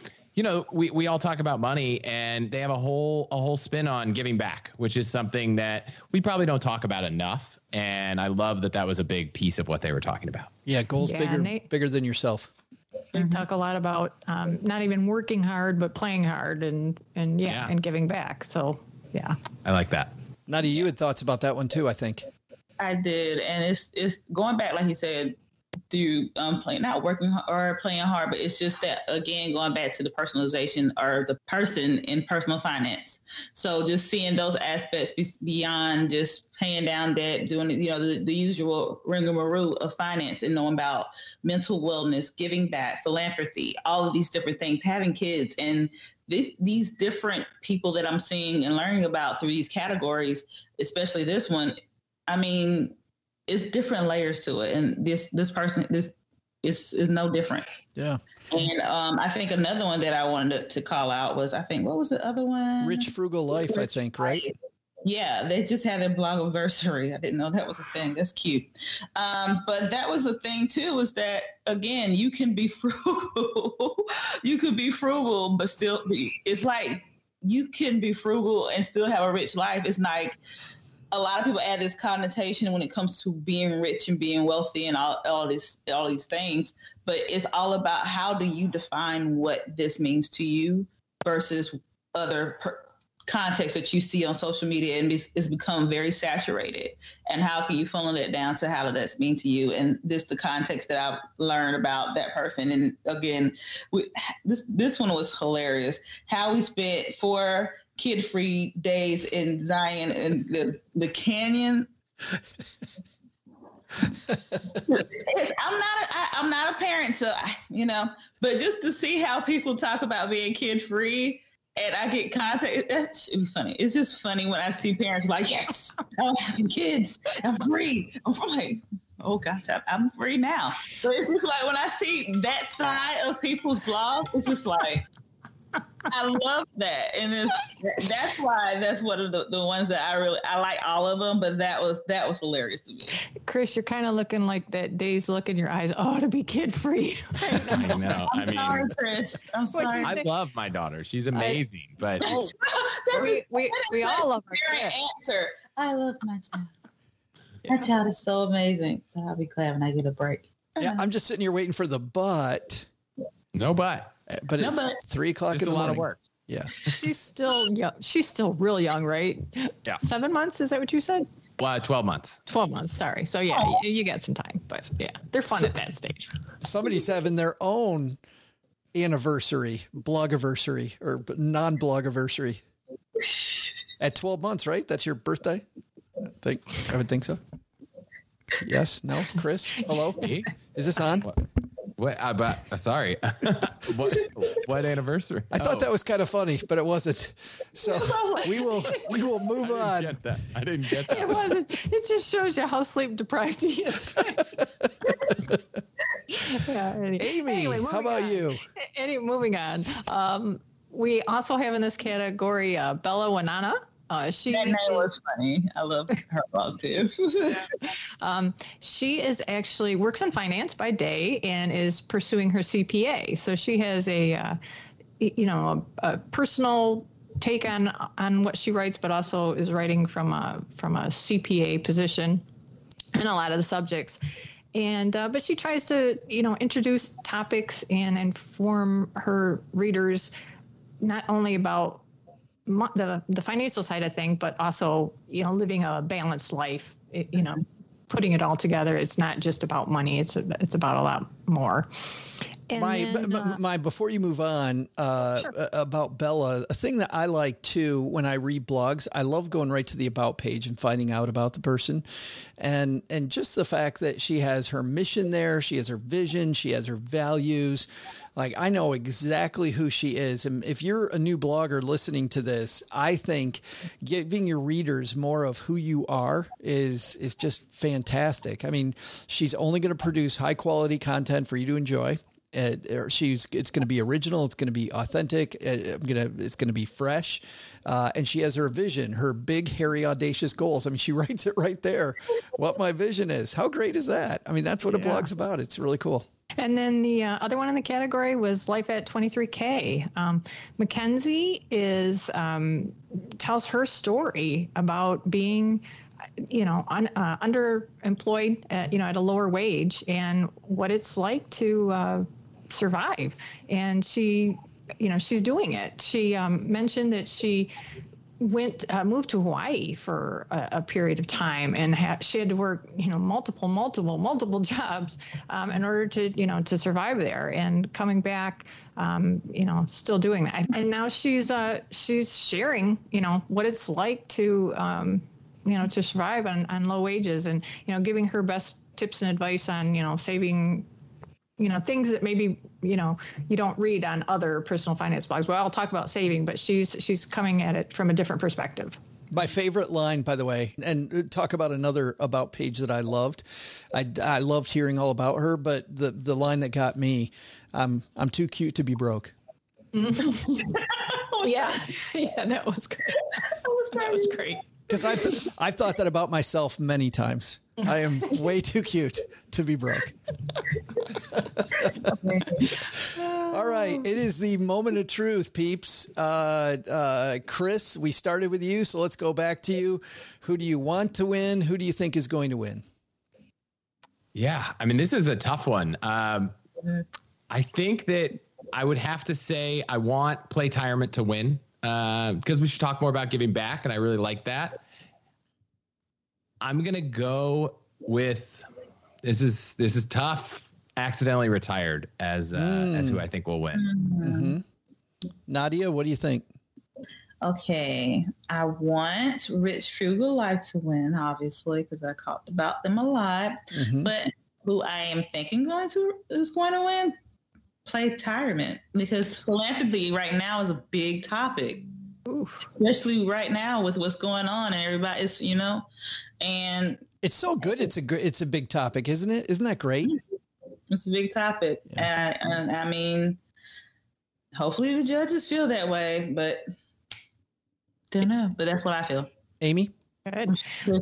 we all talk about money, and they have a whole spin on giving back, which is something that we probably don't talk about enough. And I love that was a big piece of what they were talking about. Yeah, goals bigger than yourself. They talk a lot about not even working hard, but playing hard and giving back. So, yeah. I like that. Nadia, you had thoughts about that one too, I think. I did. And it's going back, like you said, through not working or playing hard, but it's just that, again, going back to the personalization or the person in personal finance. So just seeing those aspects beyond just paying down debt, doing the usual rigmarole of finance, and knowing about mental wellness, giving back, philanthropy, all of these different things, having kids, and these different people that I'm seeing and learning about through these categories, especially this one. I mean, it's different layers to it, and this person is no different. Yeah. And I think another one that I wanted to call out was, what was the other one? Rich Frugal Life, I think, right? Yeah, they just had their blog anniversary. I didn't know that was a thing. That's cute. But that was a thing too, is that, again, you can be frugal. You could be frugal, but still it's like you can be frugal and still have a rich life. It's like, a lot of people add this connotation when it comes to being rich and being wealthy and all these things, but it's all about how do you define what this means to you versus other context that you see on social media, and it's become very saturated. And how can you funnel that down to how does that mean to you? And this the context that I've learned about that person. And again, this one was hilarious. How we spent 4 kid-free days in Zion and the canyon. I'm not a parent, so but just to see how people talk about being kid free, and I get contact, that should be funny. It's just funny when I see parents like, yes, I'm having kids, I'm free. I'm like, oh gosh, I'm free now. So it's just like when I see that side of people's blogs, it's just like, I love that, and that's one of the ones that I like all of them, but that was hilarious to me. Chris, you're kind of looking like that dazed look in your eyes. Oh, to be kid free. I know. I'm sorry, Chris. I'm sorry. I love my daughter. She's amazing, but we all love her. Answer. I love my child. My child is so amazing. But I'll be glad when I get a break. Yeah, I'm just sitting here waiting for the but. No but. But it's 3 o'clock in the morning. A lot of work. Yeah. She's still young. She's still real young, right? Yeah. 7 months. Is that what you said? 12 months. 12 months. Sorry. So yeah, you get some time, but yeah, they're fun at that stage. Somebody's having their own anniversary, blogiversary or non-blogiversary at 12 months, right? That's your birthday. I would think so. Yes. No. Chris. Hello. Me? Is this on? What? Sorry. What anniversary? I thought that was kind of funny, but it wasn't. So we will move on. I didn't get that. It wasn't. It just shows you how sleep deprived he is. Yeah. Amy, how about you? Moving on. We also have in this category Bella Wanana. That name was funny. I love her blog too. She is actually works in finance by day and is pursuing her CPA. So she has a personal take on what she writes, but also is writing from a CPA position in a lot of the subjects. And but she tries to introduce topics and inform her readers not only about the financial side of things, but also, living a balanced life, putting it all together. It's not just about money. It's about a lot more. And before you move on, sure. About Bella, a thing that I like too, when I read blogs, I love going right to the about page and finding out about the person and just the fact that she has her mission there. She has her vision. She has her values. Like, I know exactly who she is. And if you're a new blogger listening to this, I think giving your readers more of who you are is just fantastic. I mean, she's only going to produce high quality content for you to enjoy. It's going to be original. It's going to be authentic. It's going to be fresh. And she has her vision, her big, hairy, audacious goals. I mean, she writes it right there. What my vision is. How great is that? I mean, that's what a blog's about. It's really cool. And then the other one in the category was Life at 23K. Mackenzie tells her story about being, underemployed, at a lower wage and what it's like to survive. And she's doing it. She mentioned that she moved to Hawaii for a period of time, and she had to work, multiple jobs in order to survive there. And coming back, still doing that. And now she's sharing, what it's like to to survive on low wages, and giving her best tips and advice on saving. Things that maybe, you don't read on other personal finance blogs. Well, I'll talk about saving, but she's coming at it from a different perspective. My favorite line, by the way, and talk about another about page that I loved. I loved hearing all about her, but the line that got me, I'm too cute to be broke. Yeah, that was great. That was great. Because I've thought that about myself many times. I am way too cute to be broke. All right. It is the moment of truth, peeps. Chris, we started with you, so let's go back to you. Who do you want to win? Who do you think is going to win? Yeah. I mean, this is a tough one. I think that I would have to say I want Playtirement to win because we should talk more about giving back, and I really like that. I'm going to go with, this is tough, Accidentally Retired as who I think will win. Mm-hmm. Nadia, what do you think? Okay. I want Rich Frugal Life to win, obviously, because I talked about them a lot. Mm-hmm. But who I am thinking is going to win, Playtirement, because philanthropy right now is a big topic. Oof. Especially right now with what's going on and everybody's, and it's so good. It's a big topic, isn't it? Isn't that great? It's a big topic. Yeah. And I mean, hopefully the judges feel that way, but don't know. But that's what I feel. Amy? Good.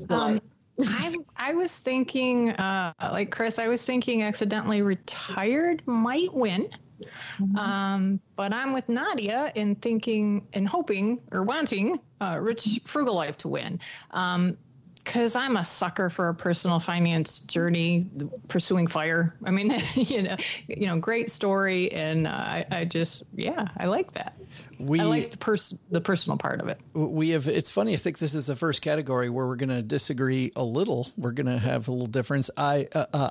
I was thinking, like Chris, I was thinking Accidentally Retired might win. Mm-hmm. But I'm with Nadia in thinking and hoping or wanting Rich Frugal Life to win. Because I'm a sucker for a personal finance journey, pursuing FIRE. I mean, great story, and I just, I like that. I like the personal part of it. It's funny. I think this is the first category where we're going to disagree a little. We're going to have a little difference. I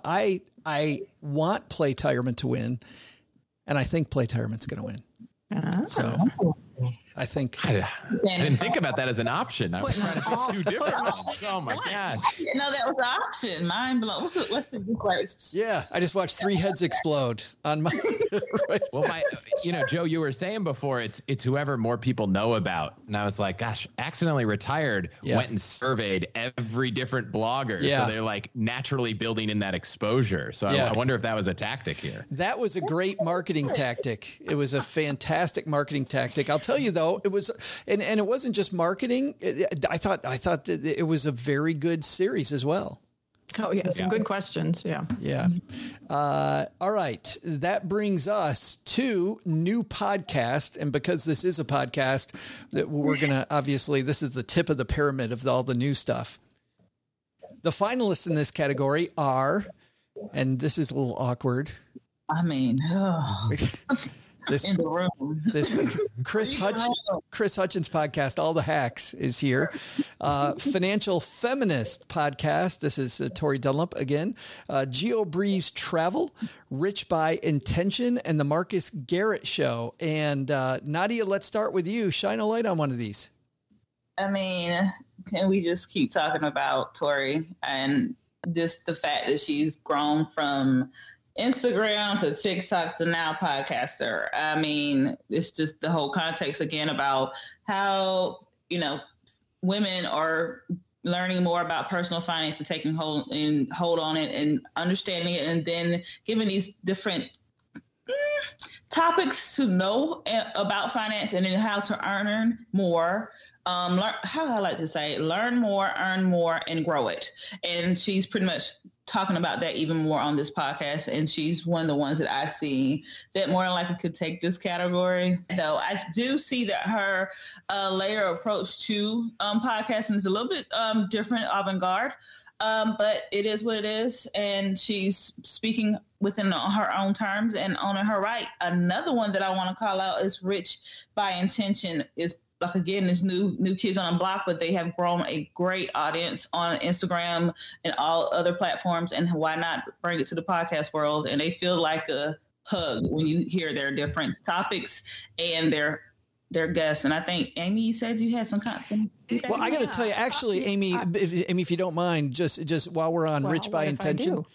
want Playtirement to win, and I think Playtirement's going to win. So. I think I didn't think about that as an option. I was trying to pick two different ones. Oh my God! No, that was an option. Mind blown. What's the difference? Yeah, I just watched 3 heads explode on my. Right. Well, Joe, you were saying before it's whoever more people know about, and I was like, gosh, Accidentally Retired went and surveyed every different blogger, so they're like naturally building in that exposure. So I wonder if that was a tactic here. That was a great marketing tactic. It was a fantastic marketing tactic. I'll tell you though. It was, and it wasn't just marketing. I thought that it was a very good series as well. Oh yeah, some good questions. Yeah. Yeah. All right. That brings us to new podcast, and because this is a podcast, that we're gonna obviously this is the tip of the pyramid of all the new stuff. The finalists in this category are, and this is a little awkward. I mean. In the room. This Chris Hutchins podcast, All the Hacks, is here. Financial Feminist podcast. This is Tori Dunlop again. Geo Breeze Travel, Rich by Intention, and the Marcus Garrett Show. And Nadia, let's start with you. Shine a light on one of these. I mean, can we just keep talking about Tori and just the fact that she's grown from Instagram to TikTok to now podcaster. I mean, it's just the whole context again about how, women are learning more about personal finance and taking hold on it and understanding it, and then giving these different topics to know about finance and then how to earn more. How do I like to say it? Learn more, earn more, and grow it. And she's pretty much talking about that even more on this podcast. And she's one of the ones that I see that more than likely could take this category. Though I do see that her layer approach to podcasting is a little bit different, avant-garde. But it is what it is. And she's speaking within her own terms and on her right. Another one that I want to call out is Rich by Intention. Is like, again, there's new kids on the block, but they have grown a great audience on Instagram and all other platforms. And why not bring it to the podcast world? And they feel like a hug when you hear their different topics and their guests. And I think, Amy, you said you had some content. Well, I got to tell you, actually, Amy, if you don't mind, just while we're on Rich by Intention,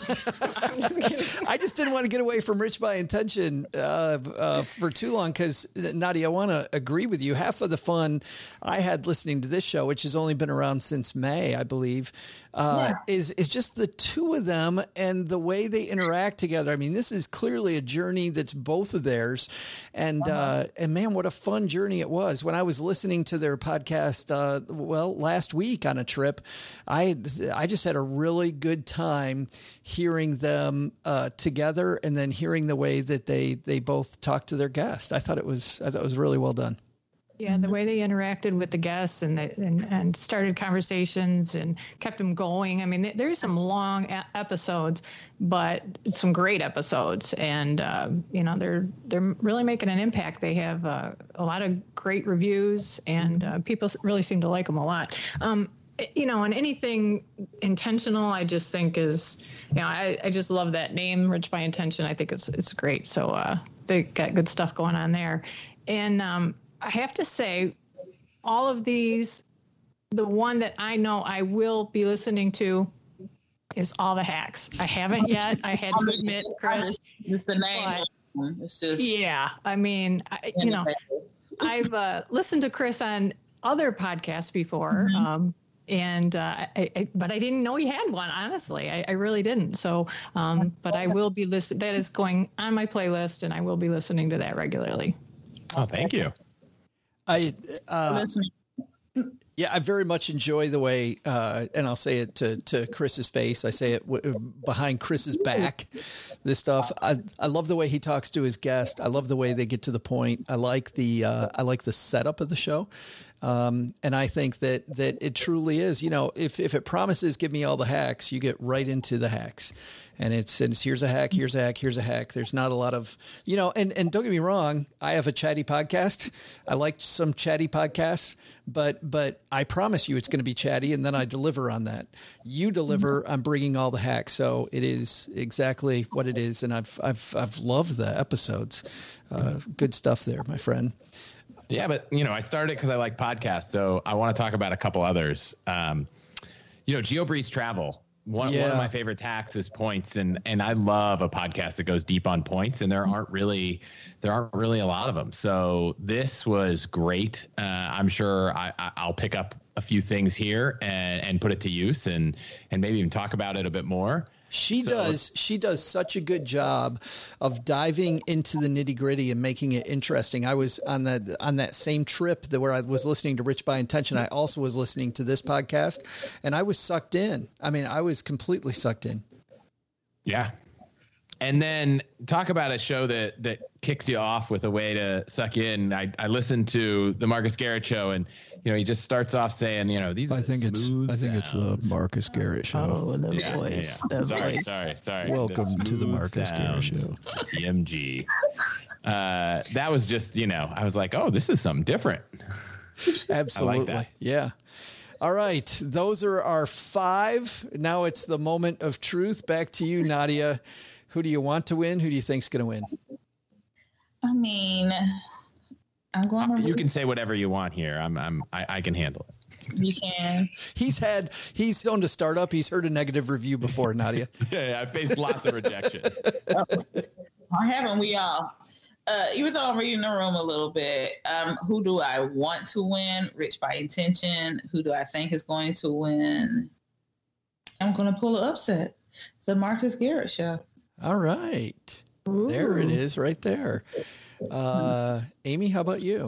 I just didn't want to get away from Rich by Intention for too long because, Nadia, I want to agree with you. Half of the fun I had listening to this show, which has only been around since May, I believe, is just the two of them and the way they interact together. I mean, this is clearly a journey that's both of theirs, and man, what a fun journey it was. When I was listening to their podcast, last week on a trip, I just had a really good time hearing them together, and then hearing the way that they both talk to their guests. I thought it was really well done. Yeah, the way they interacted with the guests and started conversations and kept them going. I mean, there's some long episodes, but some great episodes, and they're really making an impact. They have a lot of great reviews, and people really seem to like them a lot. And anything intentional, I just think is, I just love that name, Rich by Intention. I think it's great. So they got good stuff going on there, and I have to say, all of these, the one that I know I will be listening to is All the Hacks. I haven't yet. I had to admit, Chris. It's the name. It's just, yeah. I mean, I've listened to Chris on other podcasts before, but I didn't know he had one. Honestly, I really didn't. So, but I will be listening. That is going on my playlist, and I will be listening to that regularly. Oh, thank you. Yeah, I very much enjoy the way, and I'll say it to Chris's face. I say it behind Chris's back. This stuff, I love the way he talks to his guest. I love the way they get to the point. I like the setup of the show, and I think that it truly is. You know, if it promises give me all the hacks, you get right into the hacks. And it's here's a hack, here's a hack, here's a hack. There's not a lot of, you know, and don't get me wrong, I have a chatty podcast. I like some chatty podcasts, but I promise you it's going to be chatty, and then I deliver on that. You deliver, I'm bringing all the hacks. So it is exactly what it is, and I've loved the episodes. Good stuff there, my friend. Yeah, but you know, I started because I like podcasts, so I want to talk about a couple others. You know, GeoBreeze Travel. One of my favorite hacks is points, and I love a podcast that goes deep on points, and there aren't really a lot of them. So this was great. I'm sure I'll pick up a few things here and put it to use, and maybe even talk about it a bit more. She does such a good job of diving into the nitty gritty and making it interesting. I was on that same trip where I was listening to Rich by Intention. I also was listening to this podcast, and I was sucked in. I mean, I was completely sucked in. Yeah. And then talk about a show that kicks you off with a way to suck in. I listened to the Marcus Garrett show, and you know, he just starts off saying, you know, these. I think it's the Marcus Garrett show. Oh, the voice. Yeah. The voice. Sorry. Welcome to the Marcus Garrett show. TMG. That was just, you know, I was like, oh, this is something different. Absolutely. I like that. Yeah. All right. Those are our 5. Now it's the moment of truth. Back to you, Nadia. Who do you want to win? Who do you think's going to win? I mean, I'm going to. You can say whatever you want here. I can handle it. You can. He's owned a startup. He's heard a negative review before, Nadia. Yeah, I faced lots of rejection. Haven't we all? Even though I'm reading the room a little bit, who do I want to win? Rich by Intention. Who do I think is going to win? I'm going to pull an upset. The Marcus Garrett show. All right. Ooh. There it is right there. Amy, how about you?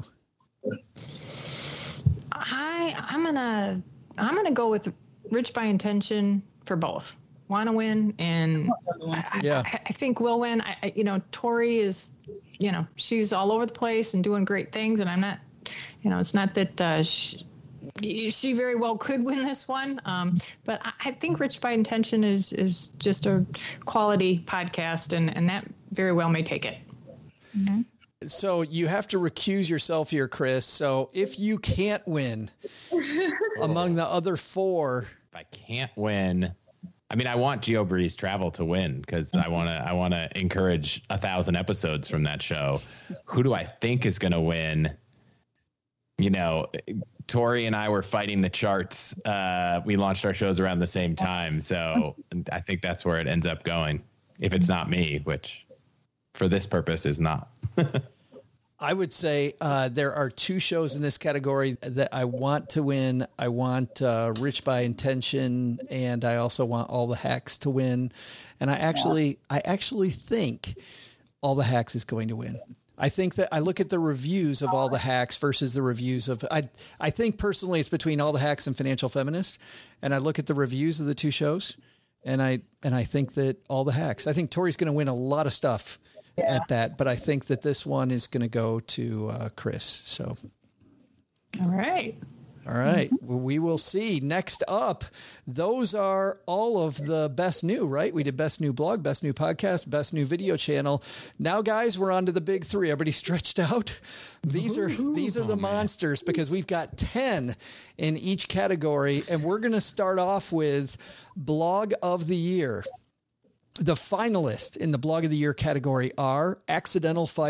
I'm gonna go with Rich by Intention for both. Want to win, and I think we'll win. Tori is, you know, she's all over the place and doing great things, and I'm not, you know, it's not that she very well could win this one, but I think Rich by Intention is just a quality podcast, and that very well may take it. Mm-hmm. So you have to recuse yourself here, Chris. So if you can't win among the other 4, if I can't win, I mean, I want GeoBreeze Travel to win because I want to encourage 1,000 episodes from that show. Who do I think is going to win? You know, Tori and I were fighting the charts. We launched our shows around the same time. So I think that's where it ends up going. If it's not me, which for this purpose is not. I would say there are 2 shows in this category that I want to win. I want Rich by Intention, and I also want All the Hacks to win. And I actually think All the Hacks is going to win. I think that I look at the reviews of All the Hacks versus the reviews of, I think personally it's between All the Hacks and Financial Feminist. And I look at the reviews of the 2 shows, and I think that All the Hacks, I think Tori's going to win a lot of stuff at that, but I think that this one is going to go to Chris. So. All right. Well, we will see. Next up, those are all of the best new, right? We did best new blog, best new podcast, best new video channel. Now, guys, we're on to the big 3. Everybody stretched out. These are the monsters because we've got 10 in each category, and we're going to start off with blog of the year. The finalists in the blog of the year category are Accidental Fire,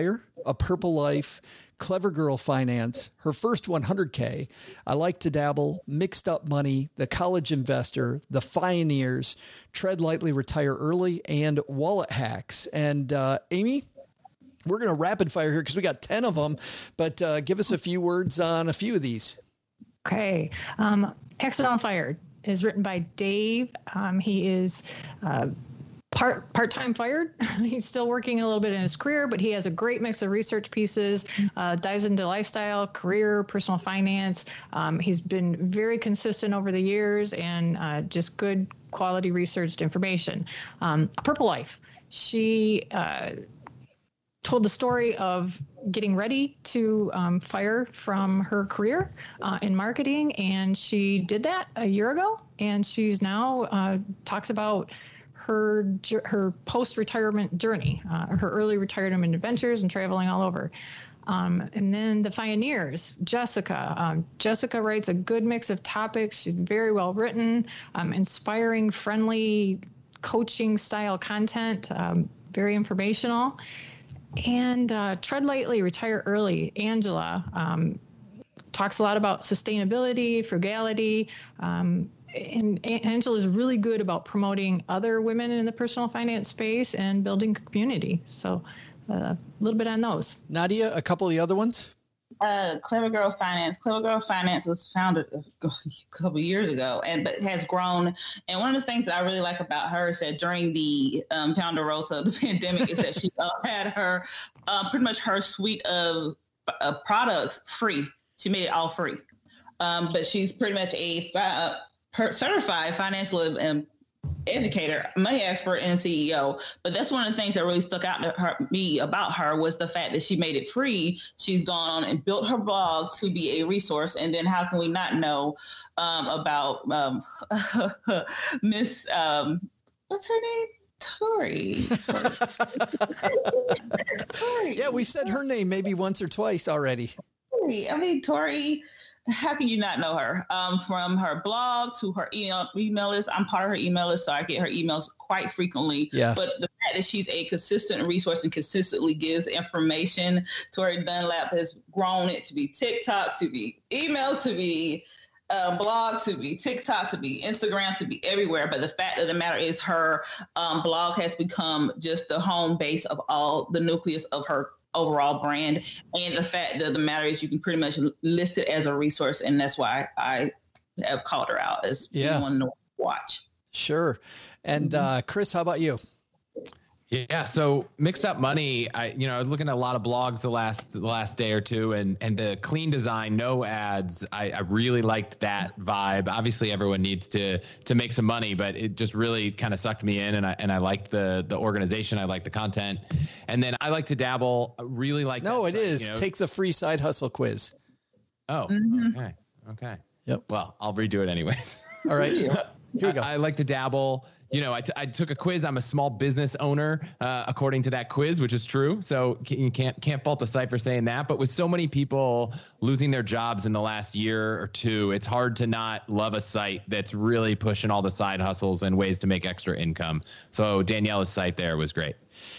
A Purple Life, Clever Girl Finance, her first 100K, I Like to Dabble, Mixed Up Money, The College Investor, The Pioneers, Tread Lightly, Retire Early, and Wallet Hacks. And Amy, we're going to rapid fire here because we got 10 of them, but give us a few words on a few of these. Okay. Accidental Fired is written by Dave. He is part-time fired. He's still working a little bit in his career, but he has a great mix of research pieces, dives into lifestyle, career, personal finance. He's been very consistent over the years and just good quality researched information. A Purple Life. She told the story of getting ready to fire from her career in marketing, and she did that a year ago, and she's now talks about her post-retirement journey, her early retirement adventures and traveling all over. And then The Pioneers, Jessica. Jessica writes a good mix of topics. She's very well written, inspiring, friendly, coaching style content, very informational. And Tread Lightly, Retire Early, Angela talks a lot about sustainability, frugality, and Angela is really good about promoting other women in the personal finance space and building community. So a little bit on those. Nadia, a couple of the other ones? Clever Girl Finance. Clever Girl Finance was founded a couple of years ago, but has grown. And one of the things that I really like about her is that during the Ponderosa, the pandemic, is that she had her pretty much her suite of products free. She made it all free, but she's pretty much a certified financial educator, money expert, and CEO. But that's one of the things that really stuck out to me about her was the fact that she made it free. She's gone on and built her blog to be a resource. And then how can we not know about Miss, what's her name? Tori. Tori. Yeah, we've said her name maybe once or twice already. Tori. How can you not know her? From her blog to her email list. I'm part of her email list, so I get her emails quite frequently. Yeah. But the fact that she's a consistent resource and consistently gives information, Tori Dunlap has grown it to be TikTok, to be emails, to be blog, to be TikTok, to be Instagram, to be everywhere. But the fact of the matter is her blog has become just the home base of all the nucleus of her overall brand. And the fact that the matter is you can pretty much list it as a resource. And that's why I have called her out as one to watch. Sure. And Chris, how about you? Yeah. So Mixed Up Money, I was looking at a lot of blogs the last day or two, and the clean design, no ads. I really liked that vibe. Obviously everyone needs to make some money, but it just really kind of sucked me in, and I liked the organization. I liked the content. And then I Like to Dabble. Really like No, it is. Take the free side hustle quiz. Oh, okay. Yep. Well, I'll redo it anyways. All right. Here we go. I Like to Dabble. I took a quiz. I'm a small business owner, according to that quiz, which is true. So you can't fault the site for saying that. But with so many people losing their jobs in the last year or two, it's hard to not love a site that's really pushing all the side hustles and ways to make extra income. So Daniela's site there was great.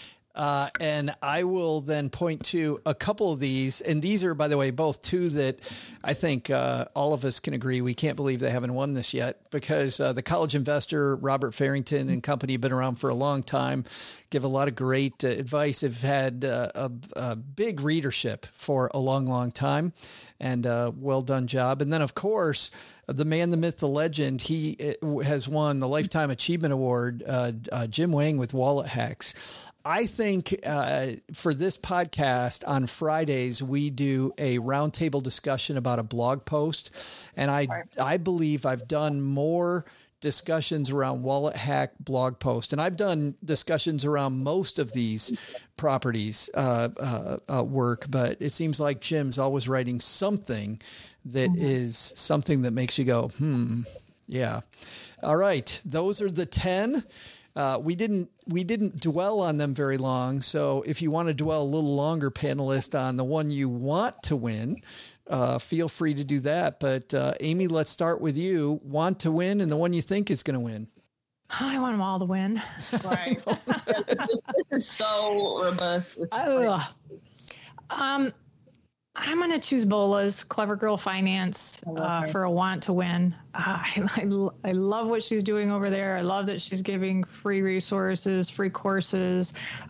And I will then point to a couple of these. And these are, by the way, both two that I think all of us can agree. We can't believe they haven't won this yet, because the College Investor, Robert Farrington and company have been around for a long time, give a lot of great advice. Have had a big readership for a long, long time, and well done job. And then, of course, the man, the myth, the legend, he has won the Lifetime Achievement Award, Jim Wang with Wallet Hacks. I think for this podcast on Fridays, we do a roundtable discussion about a blog post. And I believe I've done more discussions around Wallet Hack blog post. And I've done discussions around most of these properties work, but it seems like Jim's always writing something that is something that makes you go, yeah. All right. Those are the 10. We didn't dwell on them very long. So if you want to dwell a little longer, panelist, on the one you want to win, feel free to do that. But Amy, let's start with you. Want to win, and the one you think is going to win. I want them all to win. Right. This is so robust. I'm going to choose Bola's Clever Girl Finance for a want to win. I love what she's doing over there. I love that she's giving free resources, free courses.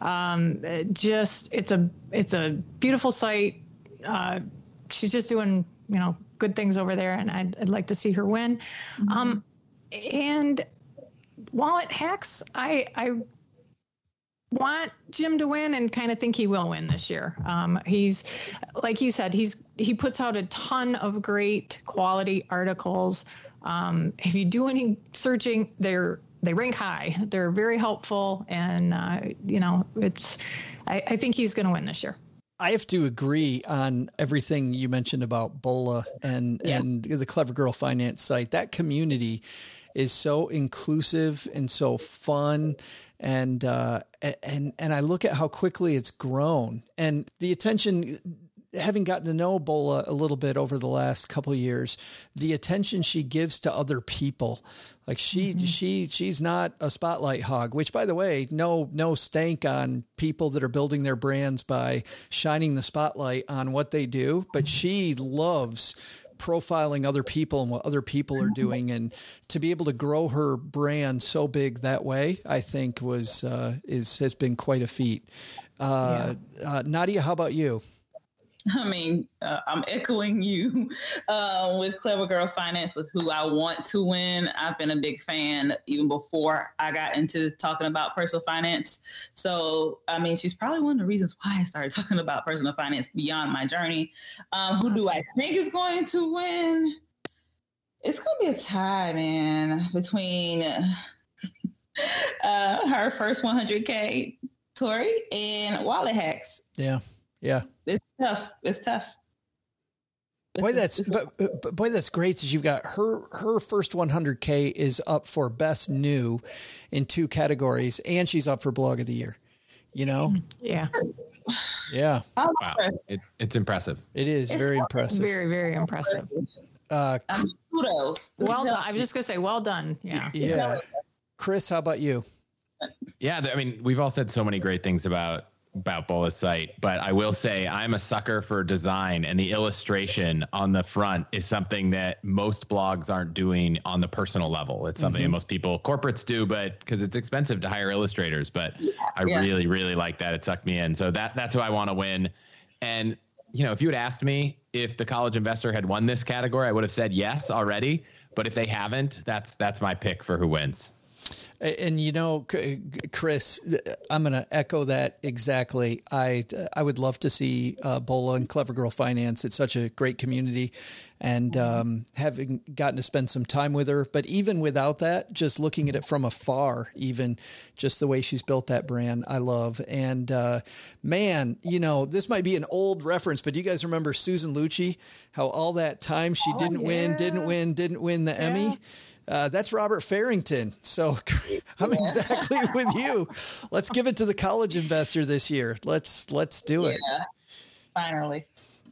It's a beautiful site. She's just doing, good things over there, and I'd like to see her win. Mm-hmm. And Wallet Hacks, I want Jim to win and kind of think he will win this year. He's, like you said, he puts out a ton of great quality articles. If you do any searching, they rank high. They're very helpful, and I think he's going to win this year. I have to agree on everything you mentioned about Bola and the Clever Girl Finance site. That community is so inclusive and so fun. And I look at how quickly it's grown, and the attention, having gotten to know Bola a little bit over the last couple of years, the attention she gives to other people, like she's not a spotlight hog, which, by the way, no stank on people that are building their brands by shining the spotlight on what they do, but she loves profiling other people and what other people are doing, and to be able to grow her brand so big that way, I think has been quite a feat. Nadia, how about you? I mean, I'm echoing you with Clever Girl Finance, with who I want to win. I've been a big fan even before I got into talking about personal finance. So, I mean, she's probably one of the reasons why I started talking about personal finance beyond my journey. Who do I think is going to win? It's going to be a tie, man, between her first 100K, Tori, and Wallet Hacks. Yeah. It's tough. Boy, that's great. Is you've got her first 100K is up for best new in 2 categories, and she's up for blog of the year. Yeah. Wow, it's impressive. It is very impressive. Very, very impressive. Kudos. Well done. I was just gonna say, well done. Yeah. Chris, how about you? Yeah, I mean, we've all said so many great things about Bola's site, but I will say I'm a sucker for design, and the illustration on the front is something that most blogs aren't doing on the personal level. It's something that most corporates do, but because it's expensive to hire illustrators, but I really, really like that. It sucked me in. So that's who I want to win. And, if you had asked me if the College Investor had won this category, I would have said yes already. But if they haven't, that's my pick for who wins. And Chris, I'm going to echo that exactly. I would love to see Bola and Clever Girl Finance. It's such a great community, and having gotten to spend some time with her. But even without that, just looking at it from afar, even just the way she's built that brand, I love. And man, this might be an old reference, but do you guys remember Susan Lucci? How all that time she didn't win the Emmy? That's Robert Farrington. So I'm exactly with you. Let's give it to the College Investor this year. Let's do it. Finally.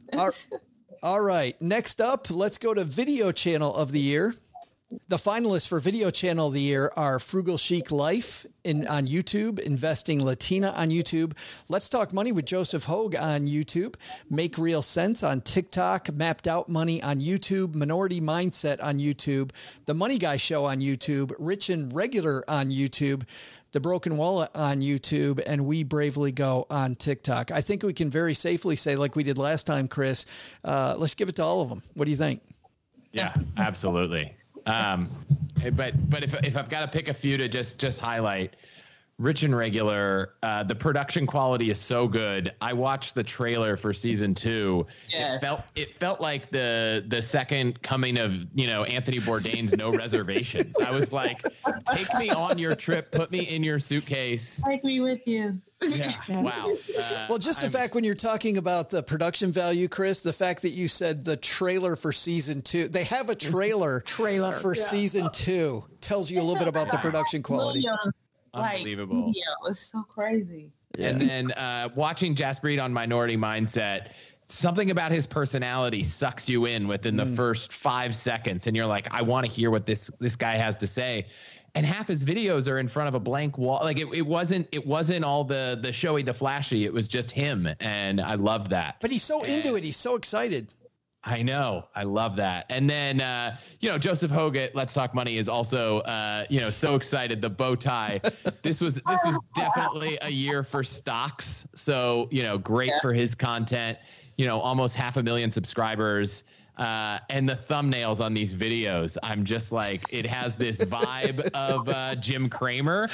All right. Next up, let's go to Video Channel of the Year. The finalists for Video Channel of the Year are Frugal Chic Life on YouTube, Investing Latina on YouTube, Let's Talk Money with Joseph Hogue on YouTube, Make Real Sense on TikTok, Mapped Out Money on YouTube, Minority Mindset on YouTube, The Money Guy Show on YouTube, Rich and Regular on YouTube, The Broken Wallet on YouTube, and We Bravely Go on TikTok. I think we can very safely say, like we did last time, Chris, let's give it to all of them. What do you think? Yeah, absolutely. But if I've got to pick a few to just highlight, Rich and Regular, the production quality is so good. I watched the trailer for season 2. Yes. It felt like the second coming of Anthony Bourdain's No Reservations. I was like, take me on your trip, put me in your suitcase, take me with you. Yeah. Wow. Well, just the fact when you're talking about the production value, Chris, the fact that you said the trailer for season 2, they have a trailer for season 2 tells you a little bit about the production quality. Unbelievable. Yeah, it was so crazy. Yeah. And then watching Jaspreet on Minority Mindset, something about his personality sucks you in within the first 5 seconds. And you're like, I want to hear what this guy has to say. and half his videos are in front of a blank wall. Like it wasn't all the showy, the flashy. It was just him, and I loved that. But he's so into it. He's so excited. I know. I love that. And then, Joseph Hoget, Let's Talk Money, is also, so excited. The bow tie. This was definitely a year for stocks. So, great for his content. Almost 500,000 subscribers. And the thumbnails on these videos, I'm just like, it has this vibe of Jim Cramer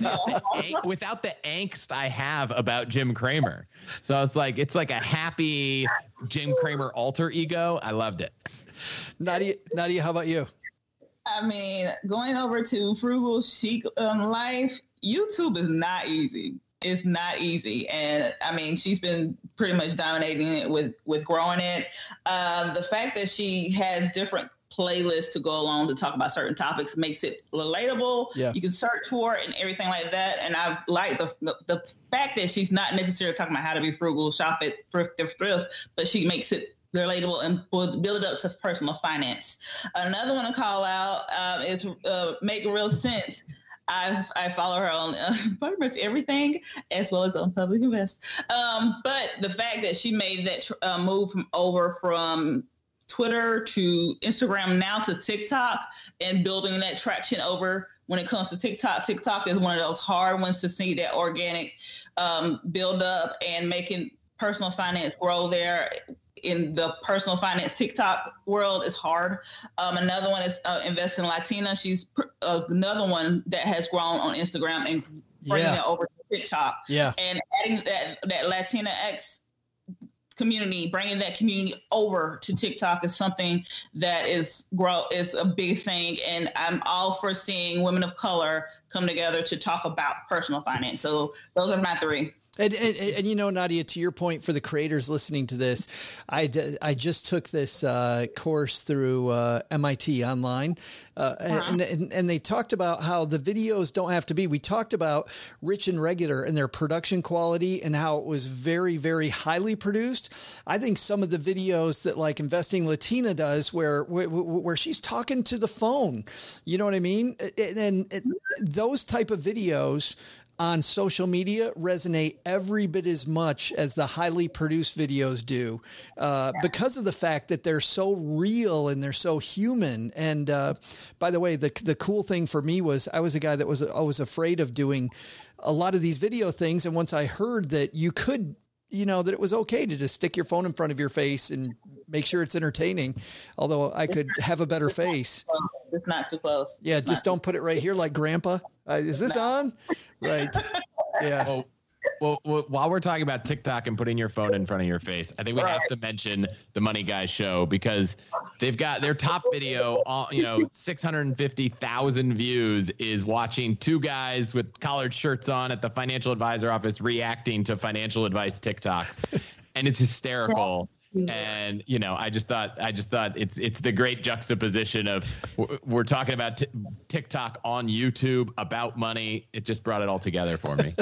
without the angst I have about Jim Cramer. So it's like a happy Jim Cramer alter ego. I loved it. Nadia, how about you? I mean, going over to Frugal Chic Life, YouTube is not easy. It's not easy. And I mean, she's been pretty much dominating it with growing it. The fact that she has different playlists to go along to talk about certain topics makes it relatable. Yeah. You can search for it and everything like that. And I like the fact that she's not necessarily talking about how to be frugal, shop at thrift, but she makes it relatable and build it up to personal finance. Another one to call out is Make Real Sense. I follow her on pretty much everything, as well as on Public Invest. But the fact that she made that move from Twitter to Instagram, now to TikTok, and building that traction over when it comes to TikTok. TikTok is one of those hard ones to see that organic build up, and making personal finance grow there. In the personal finance TikTok world is hard. Another one is Invest in Latina. She's another one that has grown on Instagram and bringing it over to TikTok. Yeah. And adding that Latinx community, bringing that community over to TikTok is something that is a big thing. And I'm all for seeing women of color come together to talk about personal finance. So those are my three. And Nadia, to your point, for the creators listening to this, I just took this course through MIT online, and they talked about how the videos don't have to be. We talked about Rich and Regular and their production quality and how it was very, very highly produced. I think some of the videos that like Investing Latina does, where she's talking to the phone, you know what I mean, and those type of videos on social media resonate every bit as much as the highly produced videos do, because of the fact that they're so real and they're so human. And by the way, the cool thing for me was I was a guy that was always afraid of doing a lot of these video things. And once I heard that you could, that it was okay to just stick your phone in front of your face and make sure it's entertaining, although I could have a better face. It's not too close. Yeah, just don't put it right here like Grandpa. Is this on? Right. Yeah. Well, while we're talking about TikTok and putting your phone in front of your face, I think we have to mention the Money Guy Show, because they've got their top video, 650,000 views, is watching two guys with collared shirts on at the financial advisor office reacting to financial advice TikToks, and it's hysterical. And I just thought it's the great juxtaposition of we're talking about TikTok on YouTube about money. It just brought it all together for me.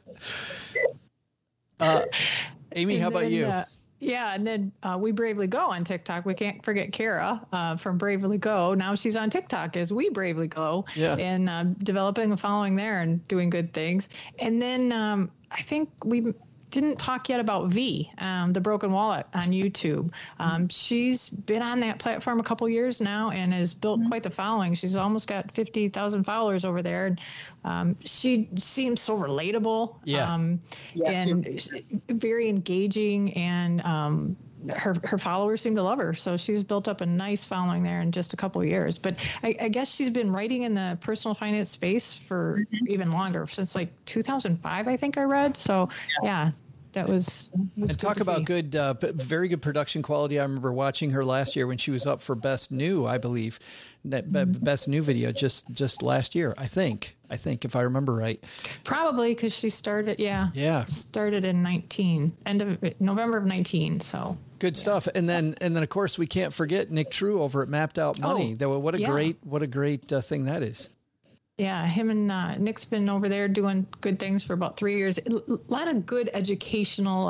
Amy, how about you? And then We Bravely Go on TikTok. We can't forget Kara from Bravely Go. Now she's on TikTok as We Bravely Go, and developing a following there and doing good things. And then I think we didn't talk yet about V, the Broken Wallet on YouTube. She's been on that platform a couple years now and has built quite the following. She's almost got 50,000 followers over there. And she seems so relatable, and very engaging, and her followers seem to love her. So she's built up a nice following there in just a couple of years. But I guess she's been writing in the personal finance space for even longer, since like 2005, I think I read. So that was and talk about good, very good production quality. I remember watching her last year when she was up for Best New, I believe, that Best New video just last year, I think if I remember right. Probably because she started, started in 19, end of November of 19. So good stuff. And then of course we can't forget Nick True over at Mapped Out Money. What a great thing that is. Yeah, him and Nick's been over there doing good things for about 3 years. A lot of good educational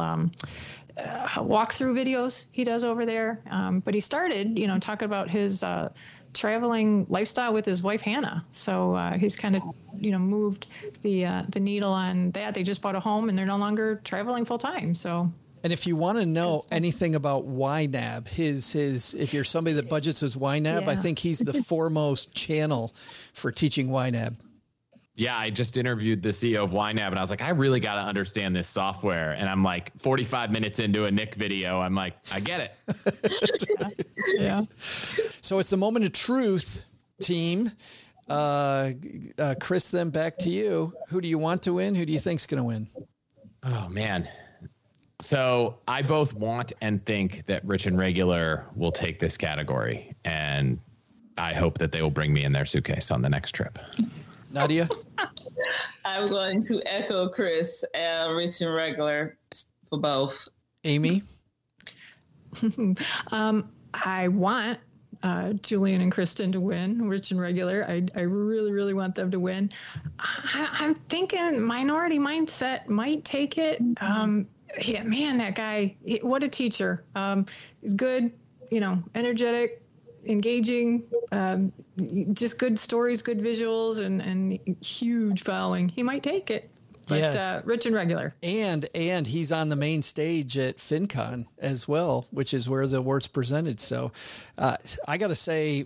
walkthrough videos he does over there. But he started, talking about his traveling lifestyle with his wife Hannah. So he's kind of moved the needle on that. They just bought a home and they're no longer traveling full time. So. And if you want to know anything about YNAB, if you're somebody that budgets with YNAB, I think he's the foremost channel for teaching YNAB. Yeah, I just interviewed the CEO of YNAB and I was like, I really got to understand this software. And I'm like 45 minutes into a Nick video. I'm like, I get it. Yeah. So it's the moment of truth, team. Chris, then back to you. Who do you want to win? Who do you think's going to win? Oh, man. So I both want and think that Rich and Regular will take this category. And I hope that they will bring me in their suitcase on the next trip. Nadia? I'm going to echo Chris, Rich and Regular for both. Amy? I want Julian and Kristen to win, Rich and Regular. I really, really want them to win. I'm thinking Minority Mindset might take it. Yeah, man, that guy, what a teacher. He's good, energetic, engaging, just good stories, good visuals, and huge following. He might take it. But Rich and Regular. And he's on the main stage at FinCon as well, which is where the award's presented. So I got to say,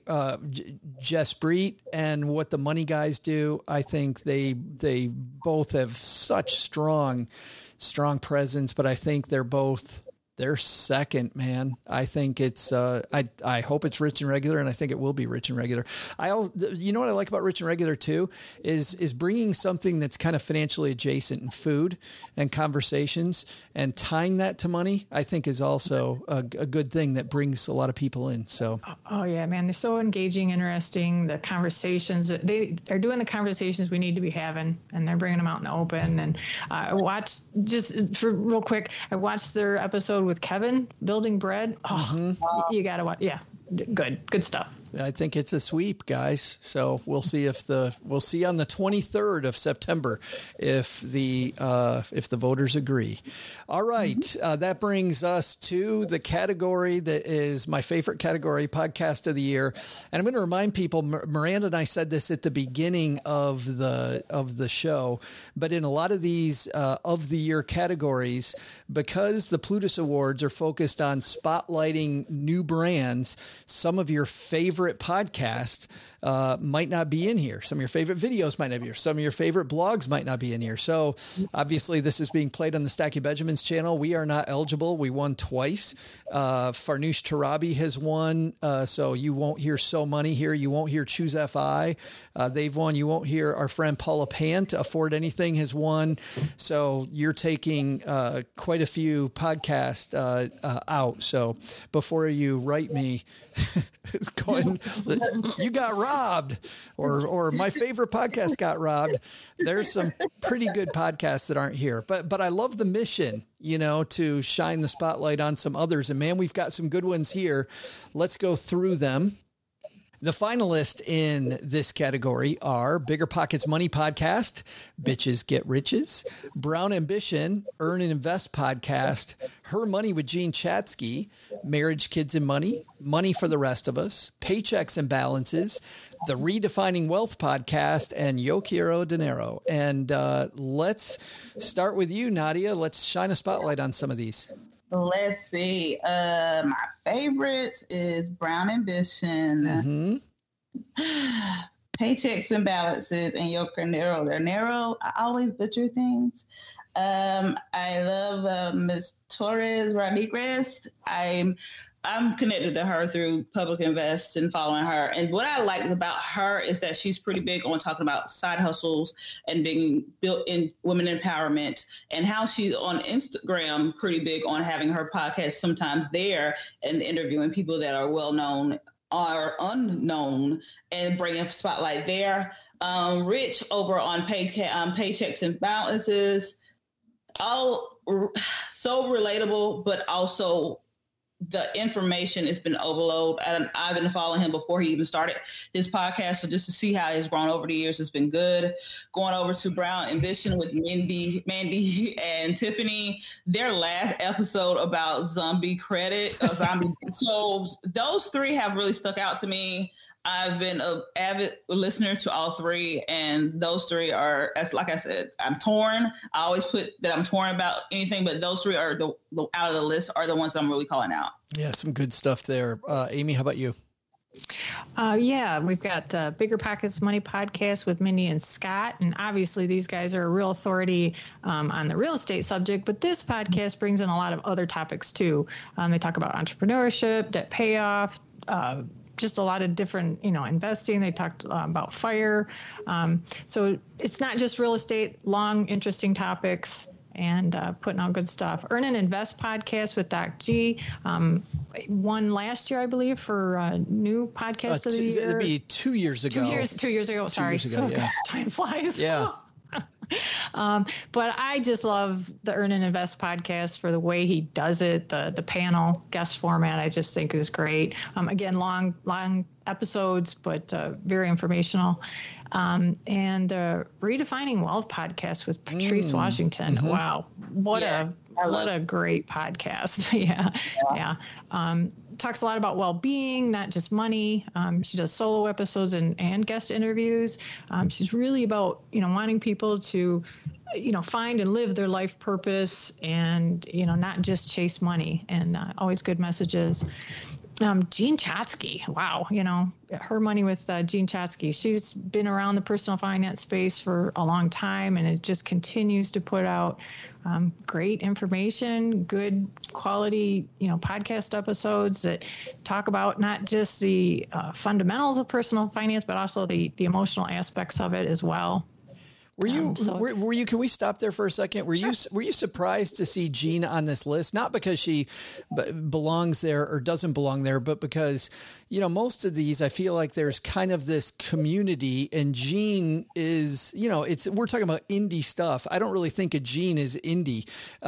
Jesprit and what the Money Guys do, I think they both have such strong presence, but I think they're second, man. I think it's, I hope it's Rich and Regular, and I think it will be Rich and Regular. You know what I like about Rich and Regular too, is bringing something that's kind of financially adjacent in food and conversations and tying that to money, I think is also a good thing that brings a lot of people in. So. Oh yeah, man. They're so engaging, interesting. The conversations, they are doing the conversations we need to be having, and they're bringing them out in the open. And I watched, just for real quick, I watched their episode with Kevin, Building Bread. Oh, you got to watch. Yeah. Good stuff. I think it's a sweep, guys. So we'll see on the 23rd of September if the voters agree. All right, that brings us to the category that is my favorite category, Podcast of the Year. And I'm going to remind people, Miranda and I said this at the beginning of the show, but in a lot of these of the year categories, because the Plutus Awards are focused on spotlighting new brands, some of your favorite podcasts might not be in here. Some of your favorite videos might not be here. Some of your favorite blogs might not be in here. So obviously this is being played on the Stacking Benjamins channel. We are not eligible. We won twice. Farnoosh Torabi has won. So you won't hear So Money here. You won't hear Choose FI. They've won. You won't hear our friend Paula Pant. Afford Anything has won. So you're taking quite a few podcasts out. So before you write me, it's going, you got robbed, or my favorite podcast got robbed. There's some pretty good podcasts that aren't here, but I love the mission, to shine the spotlight on some others. And man, we've got some good ones here. Let's go through them. The finalists in this category are Bigger Pockets Money Podcast, Bitches Get Riches, Brown Ambition, Earn and Invest Podcast, Her Money with Gene Chatsky, Marriage, Kids and Money, Money for the Rest of Us, Paychecks and Balances, the Redefining Wealth Podcast, and Yo Quiero Dinero. And let's start with you, Nadia. Let's shine a spotlight on some of these. Let's see. My favorites is Brown Ambition, Paychecks and Balances, and Yo Carnero. They're narrow. I always butcher things. I love Ms. Torres Rodriguez. I'm connected to her through Public Invest and following her. And what I like about her is that she's pretty big on talking about side hustles and being built in women empowerment, and how she's on Instagram pretty big on having her podcast sometimes there and interviewing people that are well-known or unknown and bringing spotlight there. Rich over on Paychecks and Balances, all so relatable, but also the information has been overload. And I've been following him before he even started his podcast. So just to see how he's grown over the years has been good. Going over to Brown Ambition with Mandy and Tiffany, their last episode about zombie credit, so those three have really stuck out to me. I've been an avid listener to all three, and those three are, as like I said, I'm torn. I always put that I'm torn about anything, but those three are the out of the list are the ones I'm really calling out. Yeah, some good stuff there. Amy, how about you? Yeah, we've got Bigger Pockets Money Podcast with Mindy and Scott. And obviously, these guys are a real authority on the real estate subject. But this podcast brings in a lot of other topics, too. They talk about entrepreneurship, debt payoff, just a lot of different, investing. They talked about FIRE. So it's not just real estate, long, interesting topics. And putting out good stuff. Earn and Invest podcast with Doc G. Won last year, I believe, for new podcast of the year. It'd be 2 years ago. 2 years ago. Sorry. 2 years ago, yeah. Gosh, time flies. Yeah. But I just love the Earn and Invest podcast for the way he does it. The panel guest format, I just think is great. Again, long episodes, but very informational. And the Redefining Wealth podcast with Patrice Washington. Mm-hmm. Wow. What a great podcast. Yeah. Talks a lot about well-being, not just money. She does solo episodes and guest interviews. She's really about, wanting people to, find and live their life purpose and, not just chase money, and always good messages. Jean Chatzky. Wow. Her Money with Jean Chatzky. She's been around the personal finance space for a long time, and it just continues to put out great information, good quality, podcast episodes that talk about not just the fundamentals of personal finance, but also the emotional aspects of it as well. Were you, can we stop there for a second? Were you surprised to see Jean on this list? Not because she belongs there or doesn't belong there, but because, most of these, I feel like there's kind of this community, and Jean is, we're talking about indie stuff. I don't really think of Jean as indie.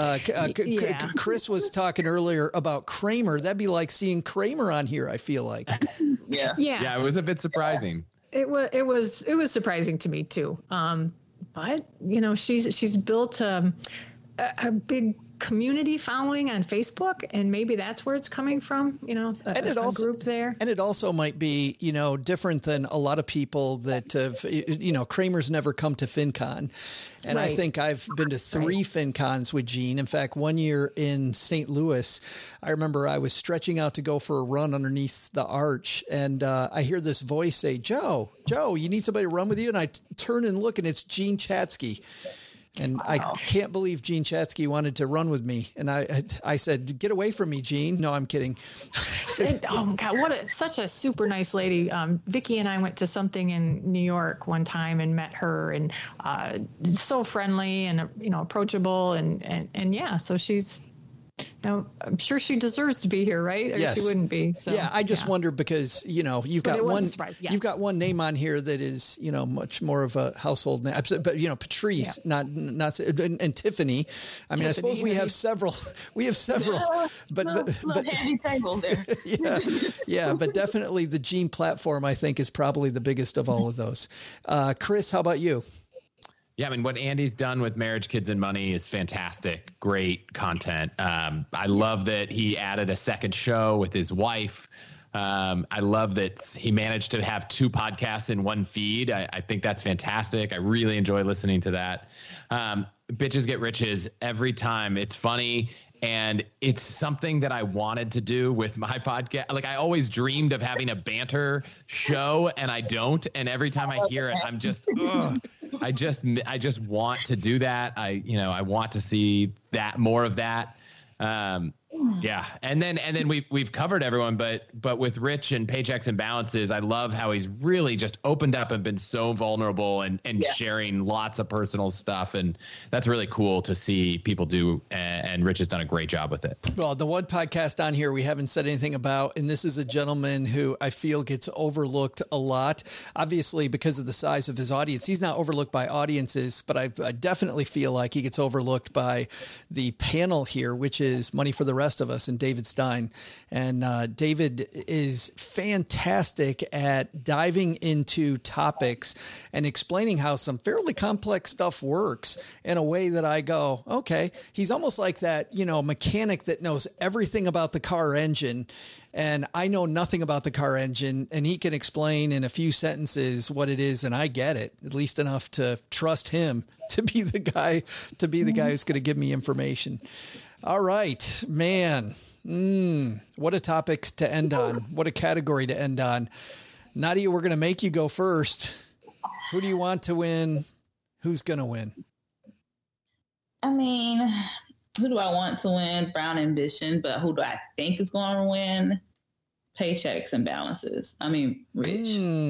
Chris was talking earlier about Kramer. That'd be like seeing Kramer on here, I feel like. Yeah, it was a bit surprising. It was surprising to me too. But she's built a big community following on Facebook, and maybe that's where it's coming from. A group there. And it also might be different than a lot of people that have, Kramer's never come to FinCon, and right. I think I've been to 3 FinCons with Jean. In fact, one year in St. Louis, I remember I was stretching out to go for a run underneath the arch, and I hear this voice say, Joe, you need somebody to run with you? And I turn and look, and it's Jean Chatzky. And wow. I can't believe Jean Chatzky wanted to run with me. And I said, get away from me, Jean. No, I'm kidding. Oh, God, such a super nice lady. Vicki and I went to something in New York one time and met her, and so friendly and, approachable. And yeah, so she's, I'm sure she deserves to be here, right? Or yes. She wouldn't be. So, yeah, I just wonder because, you've got one, yes. You've got one name on here that is, much more of a household name, but, Patrice, not, and Tiffany. I mean, Tiffany, I suppose we have several, but handy table there. yeah, but definitely the Jean platform, I think, is probably the biggest of all of those. Chris, how about you? Yeah, I mean, what Andy's done with Marriage, Kids, and Money is fantastic. Great content. I love that he added a second show with his wife. I love that he managed to have 2 podcasts in one feed. I think that's fantastic. I really enjoy listening to that. Bitches Get Riches every time. It's funny. And it's something that I wanted to do with my podcast. Like, I always dreamed of having a banter show, and I don't. And every time I hear it, I'm just, I just want to do that. I want to see that, more of that. Yeah. And then we've covered everyone, but with Rich and Paychecks and Balances, I love how he's really just opened up and been so vulnerable and sharing lots of personal stuff. And that's really cool to see people do. And Rich has done a great job with it. Well, the one podcast on here we haven't said anything about, and this is a gentleman who I feel gets overlooked a lot, obviously because of the size of his audience. He's not overlooked by audiences, but I definitely feel like he gets overlooked by the panel here, which is Money for the Rest Best of Us and David Stein. And David is fantastic at diving into topics and explaining how some fairly complex stuff works in a way that I go, okay. He's almost like that, mechanic that knows everything about the car engine, and I know nothing about the car engine, and he can explain in a few sentences what it is, and I get it, at least enough to trust him to be the guy who's going to give me information. All right, man. What a topic to end on. What a category to end on. Nadia, we're going to make you go first. Who do you want to win? Who's going to win? I mean, who do I want to win? Brown Ambition, but who do I think is going to win? Paychecks and Balances. I mean, Rich.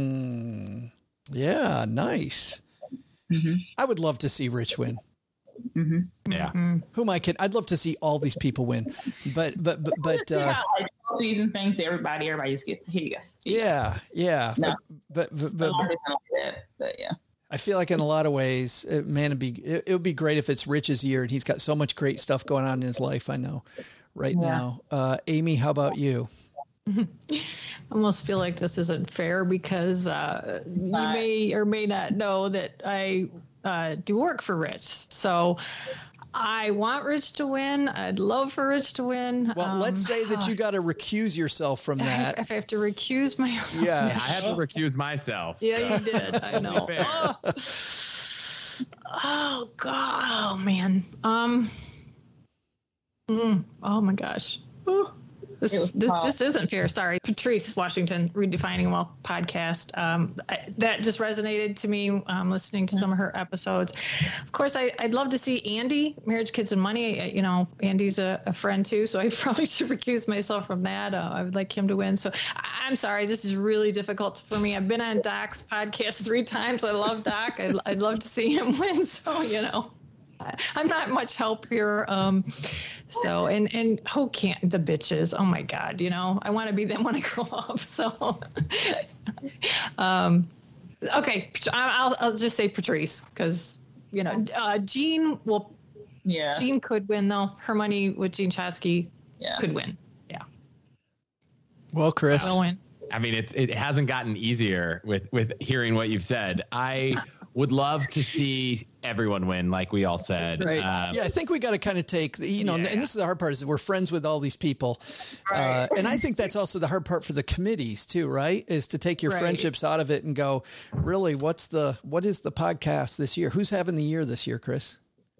Yeah, nice. Mm-hmm. I would love to see Rich win. Mm-hmm. Yeah. Mm-hmm. I'd love to see all these people win, but trophies and things to everybody just gets, here you go. Yeah. No. But yeah. I feel like in a lot of ways, it would be great if it's Rich's year, and he's got so much great stuff going on in his life. I know right now. Amy, how about you? I almost feel like this isn't fair because you may or may not know that I do work for Rich. So I want Rich to win. I'd love for Rich to win. Well, let's say that you got to recuse yourself from that. If I have to recuse myself. Yeah. I had to recuse myself. Yeah, you did. I know. Oh God. Oh man. Oh my gosh. This just isn't fair. Sorry. Patrice Washington, Redefining Wealth podcast. That just resonated to me listening to some of her episodes. Of course, I'd love to see Andy, Marriage, Kids, and Money. Andy's a friend too, so I probably should recuse myself from that. I would like him to win. So I'm sorry. This is really difficult for me. I've been on Doc's podcast 3 times. I love Doc. I'd love to see him win. So, I'm not much help here. So, and who can't, the bitches, oh my God, I want to be them when I grow up. So, okay. I'll just say Patrice because, Jean Jean could win though. Her Money with Jean Chatzky could win. Yeah. Well, Chris, I'll win. I mean, it hasn't gotten easier with hearing what you've said. I would love to see everyone win, like we all said. Right. I think we got to kind of take, and this is the hard part, is that we're friends with all these people. Right. And I think that's also the hard part for the committees too, right? Is to take your friendships out of it and go, really, what is the podcast this year? Who's having the year this year, Chris?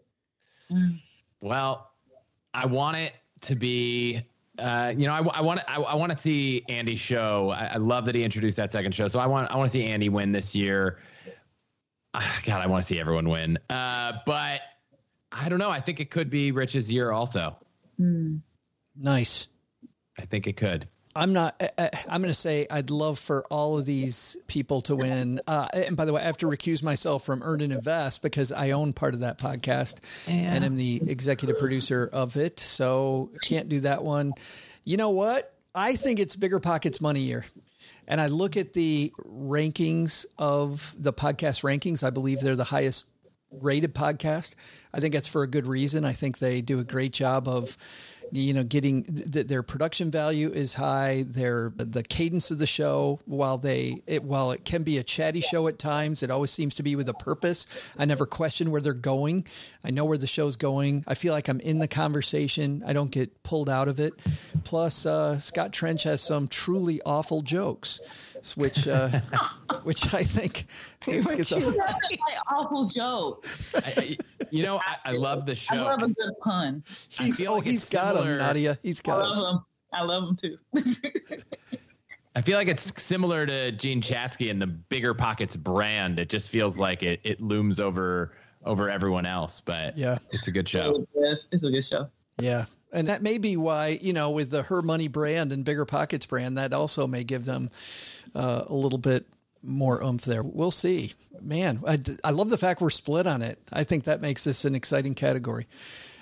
Well, I want it to be, I want to see Andy's show. I love that he introduced that second show. So I want to see Andy win this year. God, I want to see everyone win. But I don't know. I think it could be Rich's year also. Nice. I think it could. I'm going to say I'd love for all of these people to win. And by the way, I have to recuse myself from Earn and Invest because I own part of that podcast and I'm the executive producer of it. So can't do that one. You know what? I think it's Bigger Pockets Money Year. And I look at the rankings of the podcast rankings. I believe they're the highest rated podcast. I think that's for a good reason. I think they do a great job of, getting their production value is high. The cadence of the show, while it can be a chatty show at times, it always seems to be with a purpose. I never question where they're going. I know where the show's going. I feel like I'm in the conversation. I don't get pulled out of it. Plus, Scott Trench has some truly awful jokes, which I think is awful jokes. I love the show. I love a good pun. He's got them, Nadia. He's got them. I love them too. I feel like it's similar to Jean Chatzky and the Bigger Pockets brand. It just feels like it looms over everyone else, but it's a good show. It's a good show. Yeah. And that may be why, with the Her Money brand and Bigger Pockets brand, that also may give them a little bit more oomph there. We'll see. Man, I love the fact we're split on it. I think that makes this an exciting category.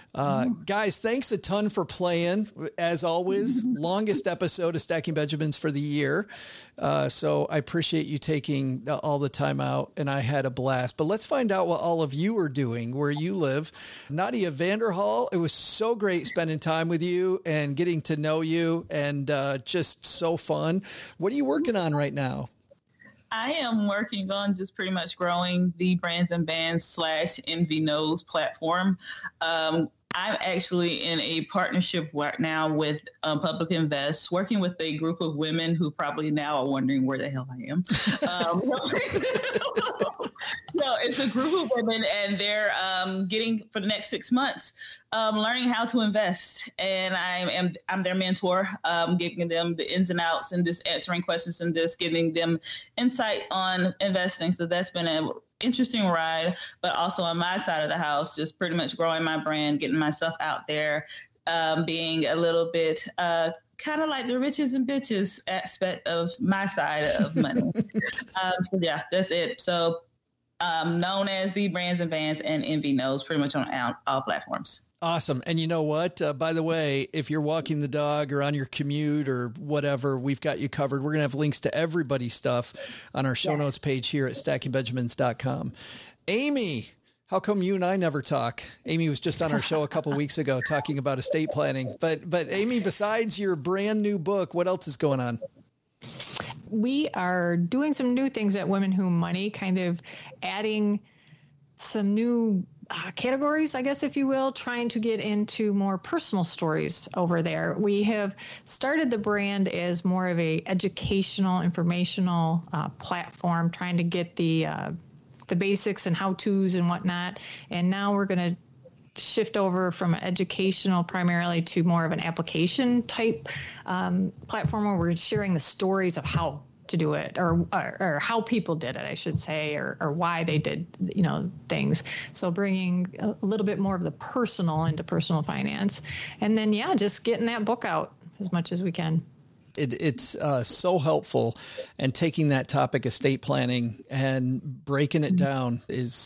Guys, thanks a ton for playing. As always, longest episode of Stacking Benjamins for the year. So I appreciate you taking all the time out, and I had a blast. But let's find out what all of you are doing where you live. Nadia Vanderhall, it was so great spending time with you and getting to know you, and just so fun. What are you working on right now? I am working on just pretty much growing the Brands and Bands / Envy Knows platform. I'm actually in a partnership right now with Public Invest, working with a group of women who probably now are wondering where the hell I am. No, it's a group of women, and they're getting, for the next 6 months, learning how to invest. And I'm their mentor, giving them the ins and outs and just answering questions and just giving them insight on investing. So that's been an interesting ride, but also on my side of the house, just pretty much growing my brand, getting myself out there, being a little bit kind of like the riches and bitches aspect of my side of money. So yeah, that's it. So known as the Brands and Bands and Envy Knows, pretty much on all platforms. Awesome. And you know what? By the way, if you're walking the dog or on your commute or whatever, we've got you covered. We're going to have links to everybody's stuff on our show notes page here at stackingbenjamins.com. Amy, how come you and I never talk? Amy was just on our show a couple weeks ago talking about estate planning. But Amy, besides your brand new book, what else is going on? We are doing some new things at Women Who Money, kind of adding some new categories, I guess, if you will, trying to get into more personal stories over there. We have started the brand as more of a educational, informational platform, trying to get the basics and how-tos and whatnot. And now we're going to shift over from educational primarily to more of an application type platform where we're sharing the stories of how to do it, or how people did it, I should say, or why they did, things. So bringing a little bit more of the personal into personal finance, and then just getting that book out as much as we can. It's so helpful, and taking that topic, estate planning, and breaking it down is.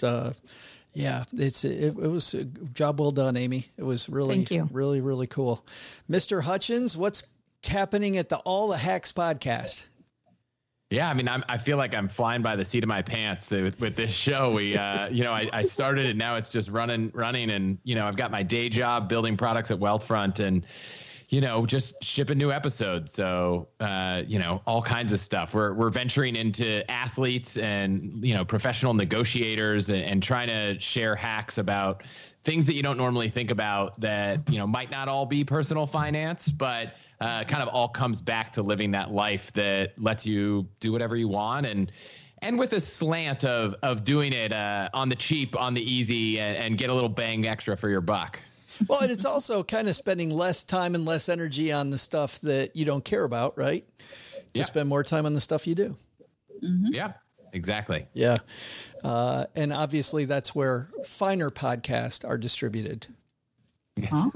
It was a job well done, Amy. It was really, really, really cool. Mr. Hutchins, what's happening at the All the Hacks podcast? Yeah, I mean, I feel like I'm flying by the seat of my pants with this show. We, I started it, now it's just running, and I've got my day job building products at Wealthfront, and just shipping new episodes. So all kinds of stuff. We're venturing into athletes and professional negotiators and trying to share hacks about things that you don't normally think about that might not all be personal finance, but kind of all comes back to living that life that lets you do whatever you want, and with a slant of doing it on the cheap, on the easy, and get a little bang extra for your buck. Well, and it's also kind of spending less time and less energy on the stuff that you don't care about, right? To spend more time on the stuff you do. Mm-hmm. Yeah, exactly. Yeah. And obviously that's where finer podcasts are distributed. Oh.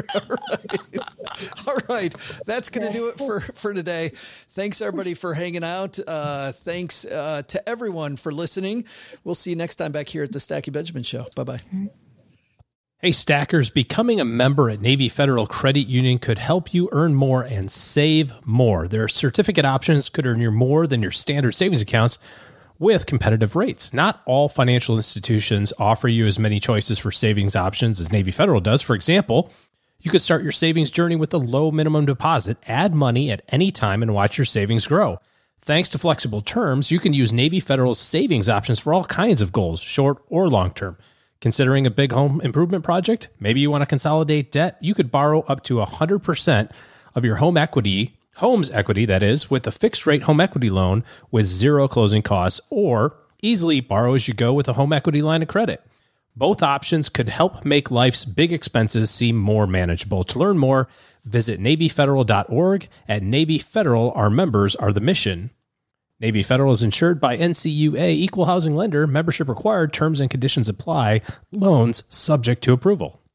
All right. That's going to do it for today. Thanks everybody for hanging out. Thanks to everyone for listening. We'll see you next time back here at the Stacking Benjamin Show. Bye-bye. Hey, Stackers, becoming a member at Navy Federal Credit Union could help you earn more and save more. Their certificate options could earn you more than your standard savings accounts with competitive rates. Not all financial institutions offer you as many choices for savings options as Navy Federal does. For example, you could start your savings journey with a low minimum deposit, add money at any time, and watch your savings grow. Thanks to flexible terms, you can use Navy Federal's savings options for all kinds of goals, short or long term. Considering a big home improvement project? Maybe you want to consolidate debt? You could borrow up to 100% of your home's equity, that is, with a fixed rate home equity loan with zero closing costs, or easily borrow as you go with a home equity line of credit. Both options could help make life's big expenses seem more manageable. To learn more, visit NavyFederal.org. At Navy Federal, our members are the mission. Navy Federal is insured by NCUA, equal housing lender, membership required, terms and conditions apply, loans subject to approval.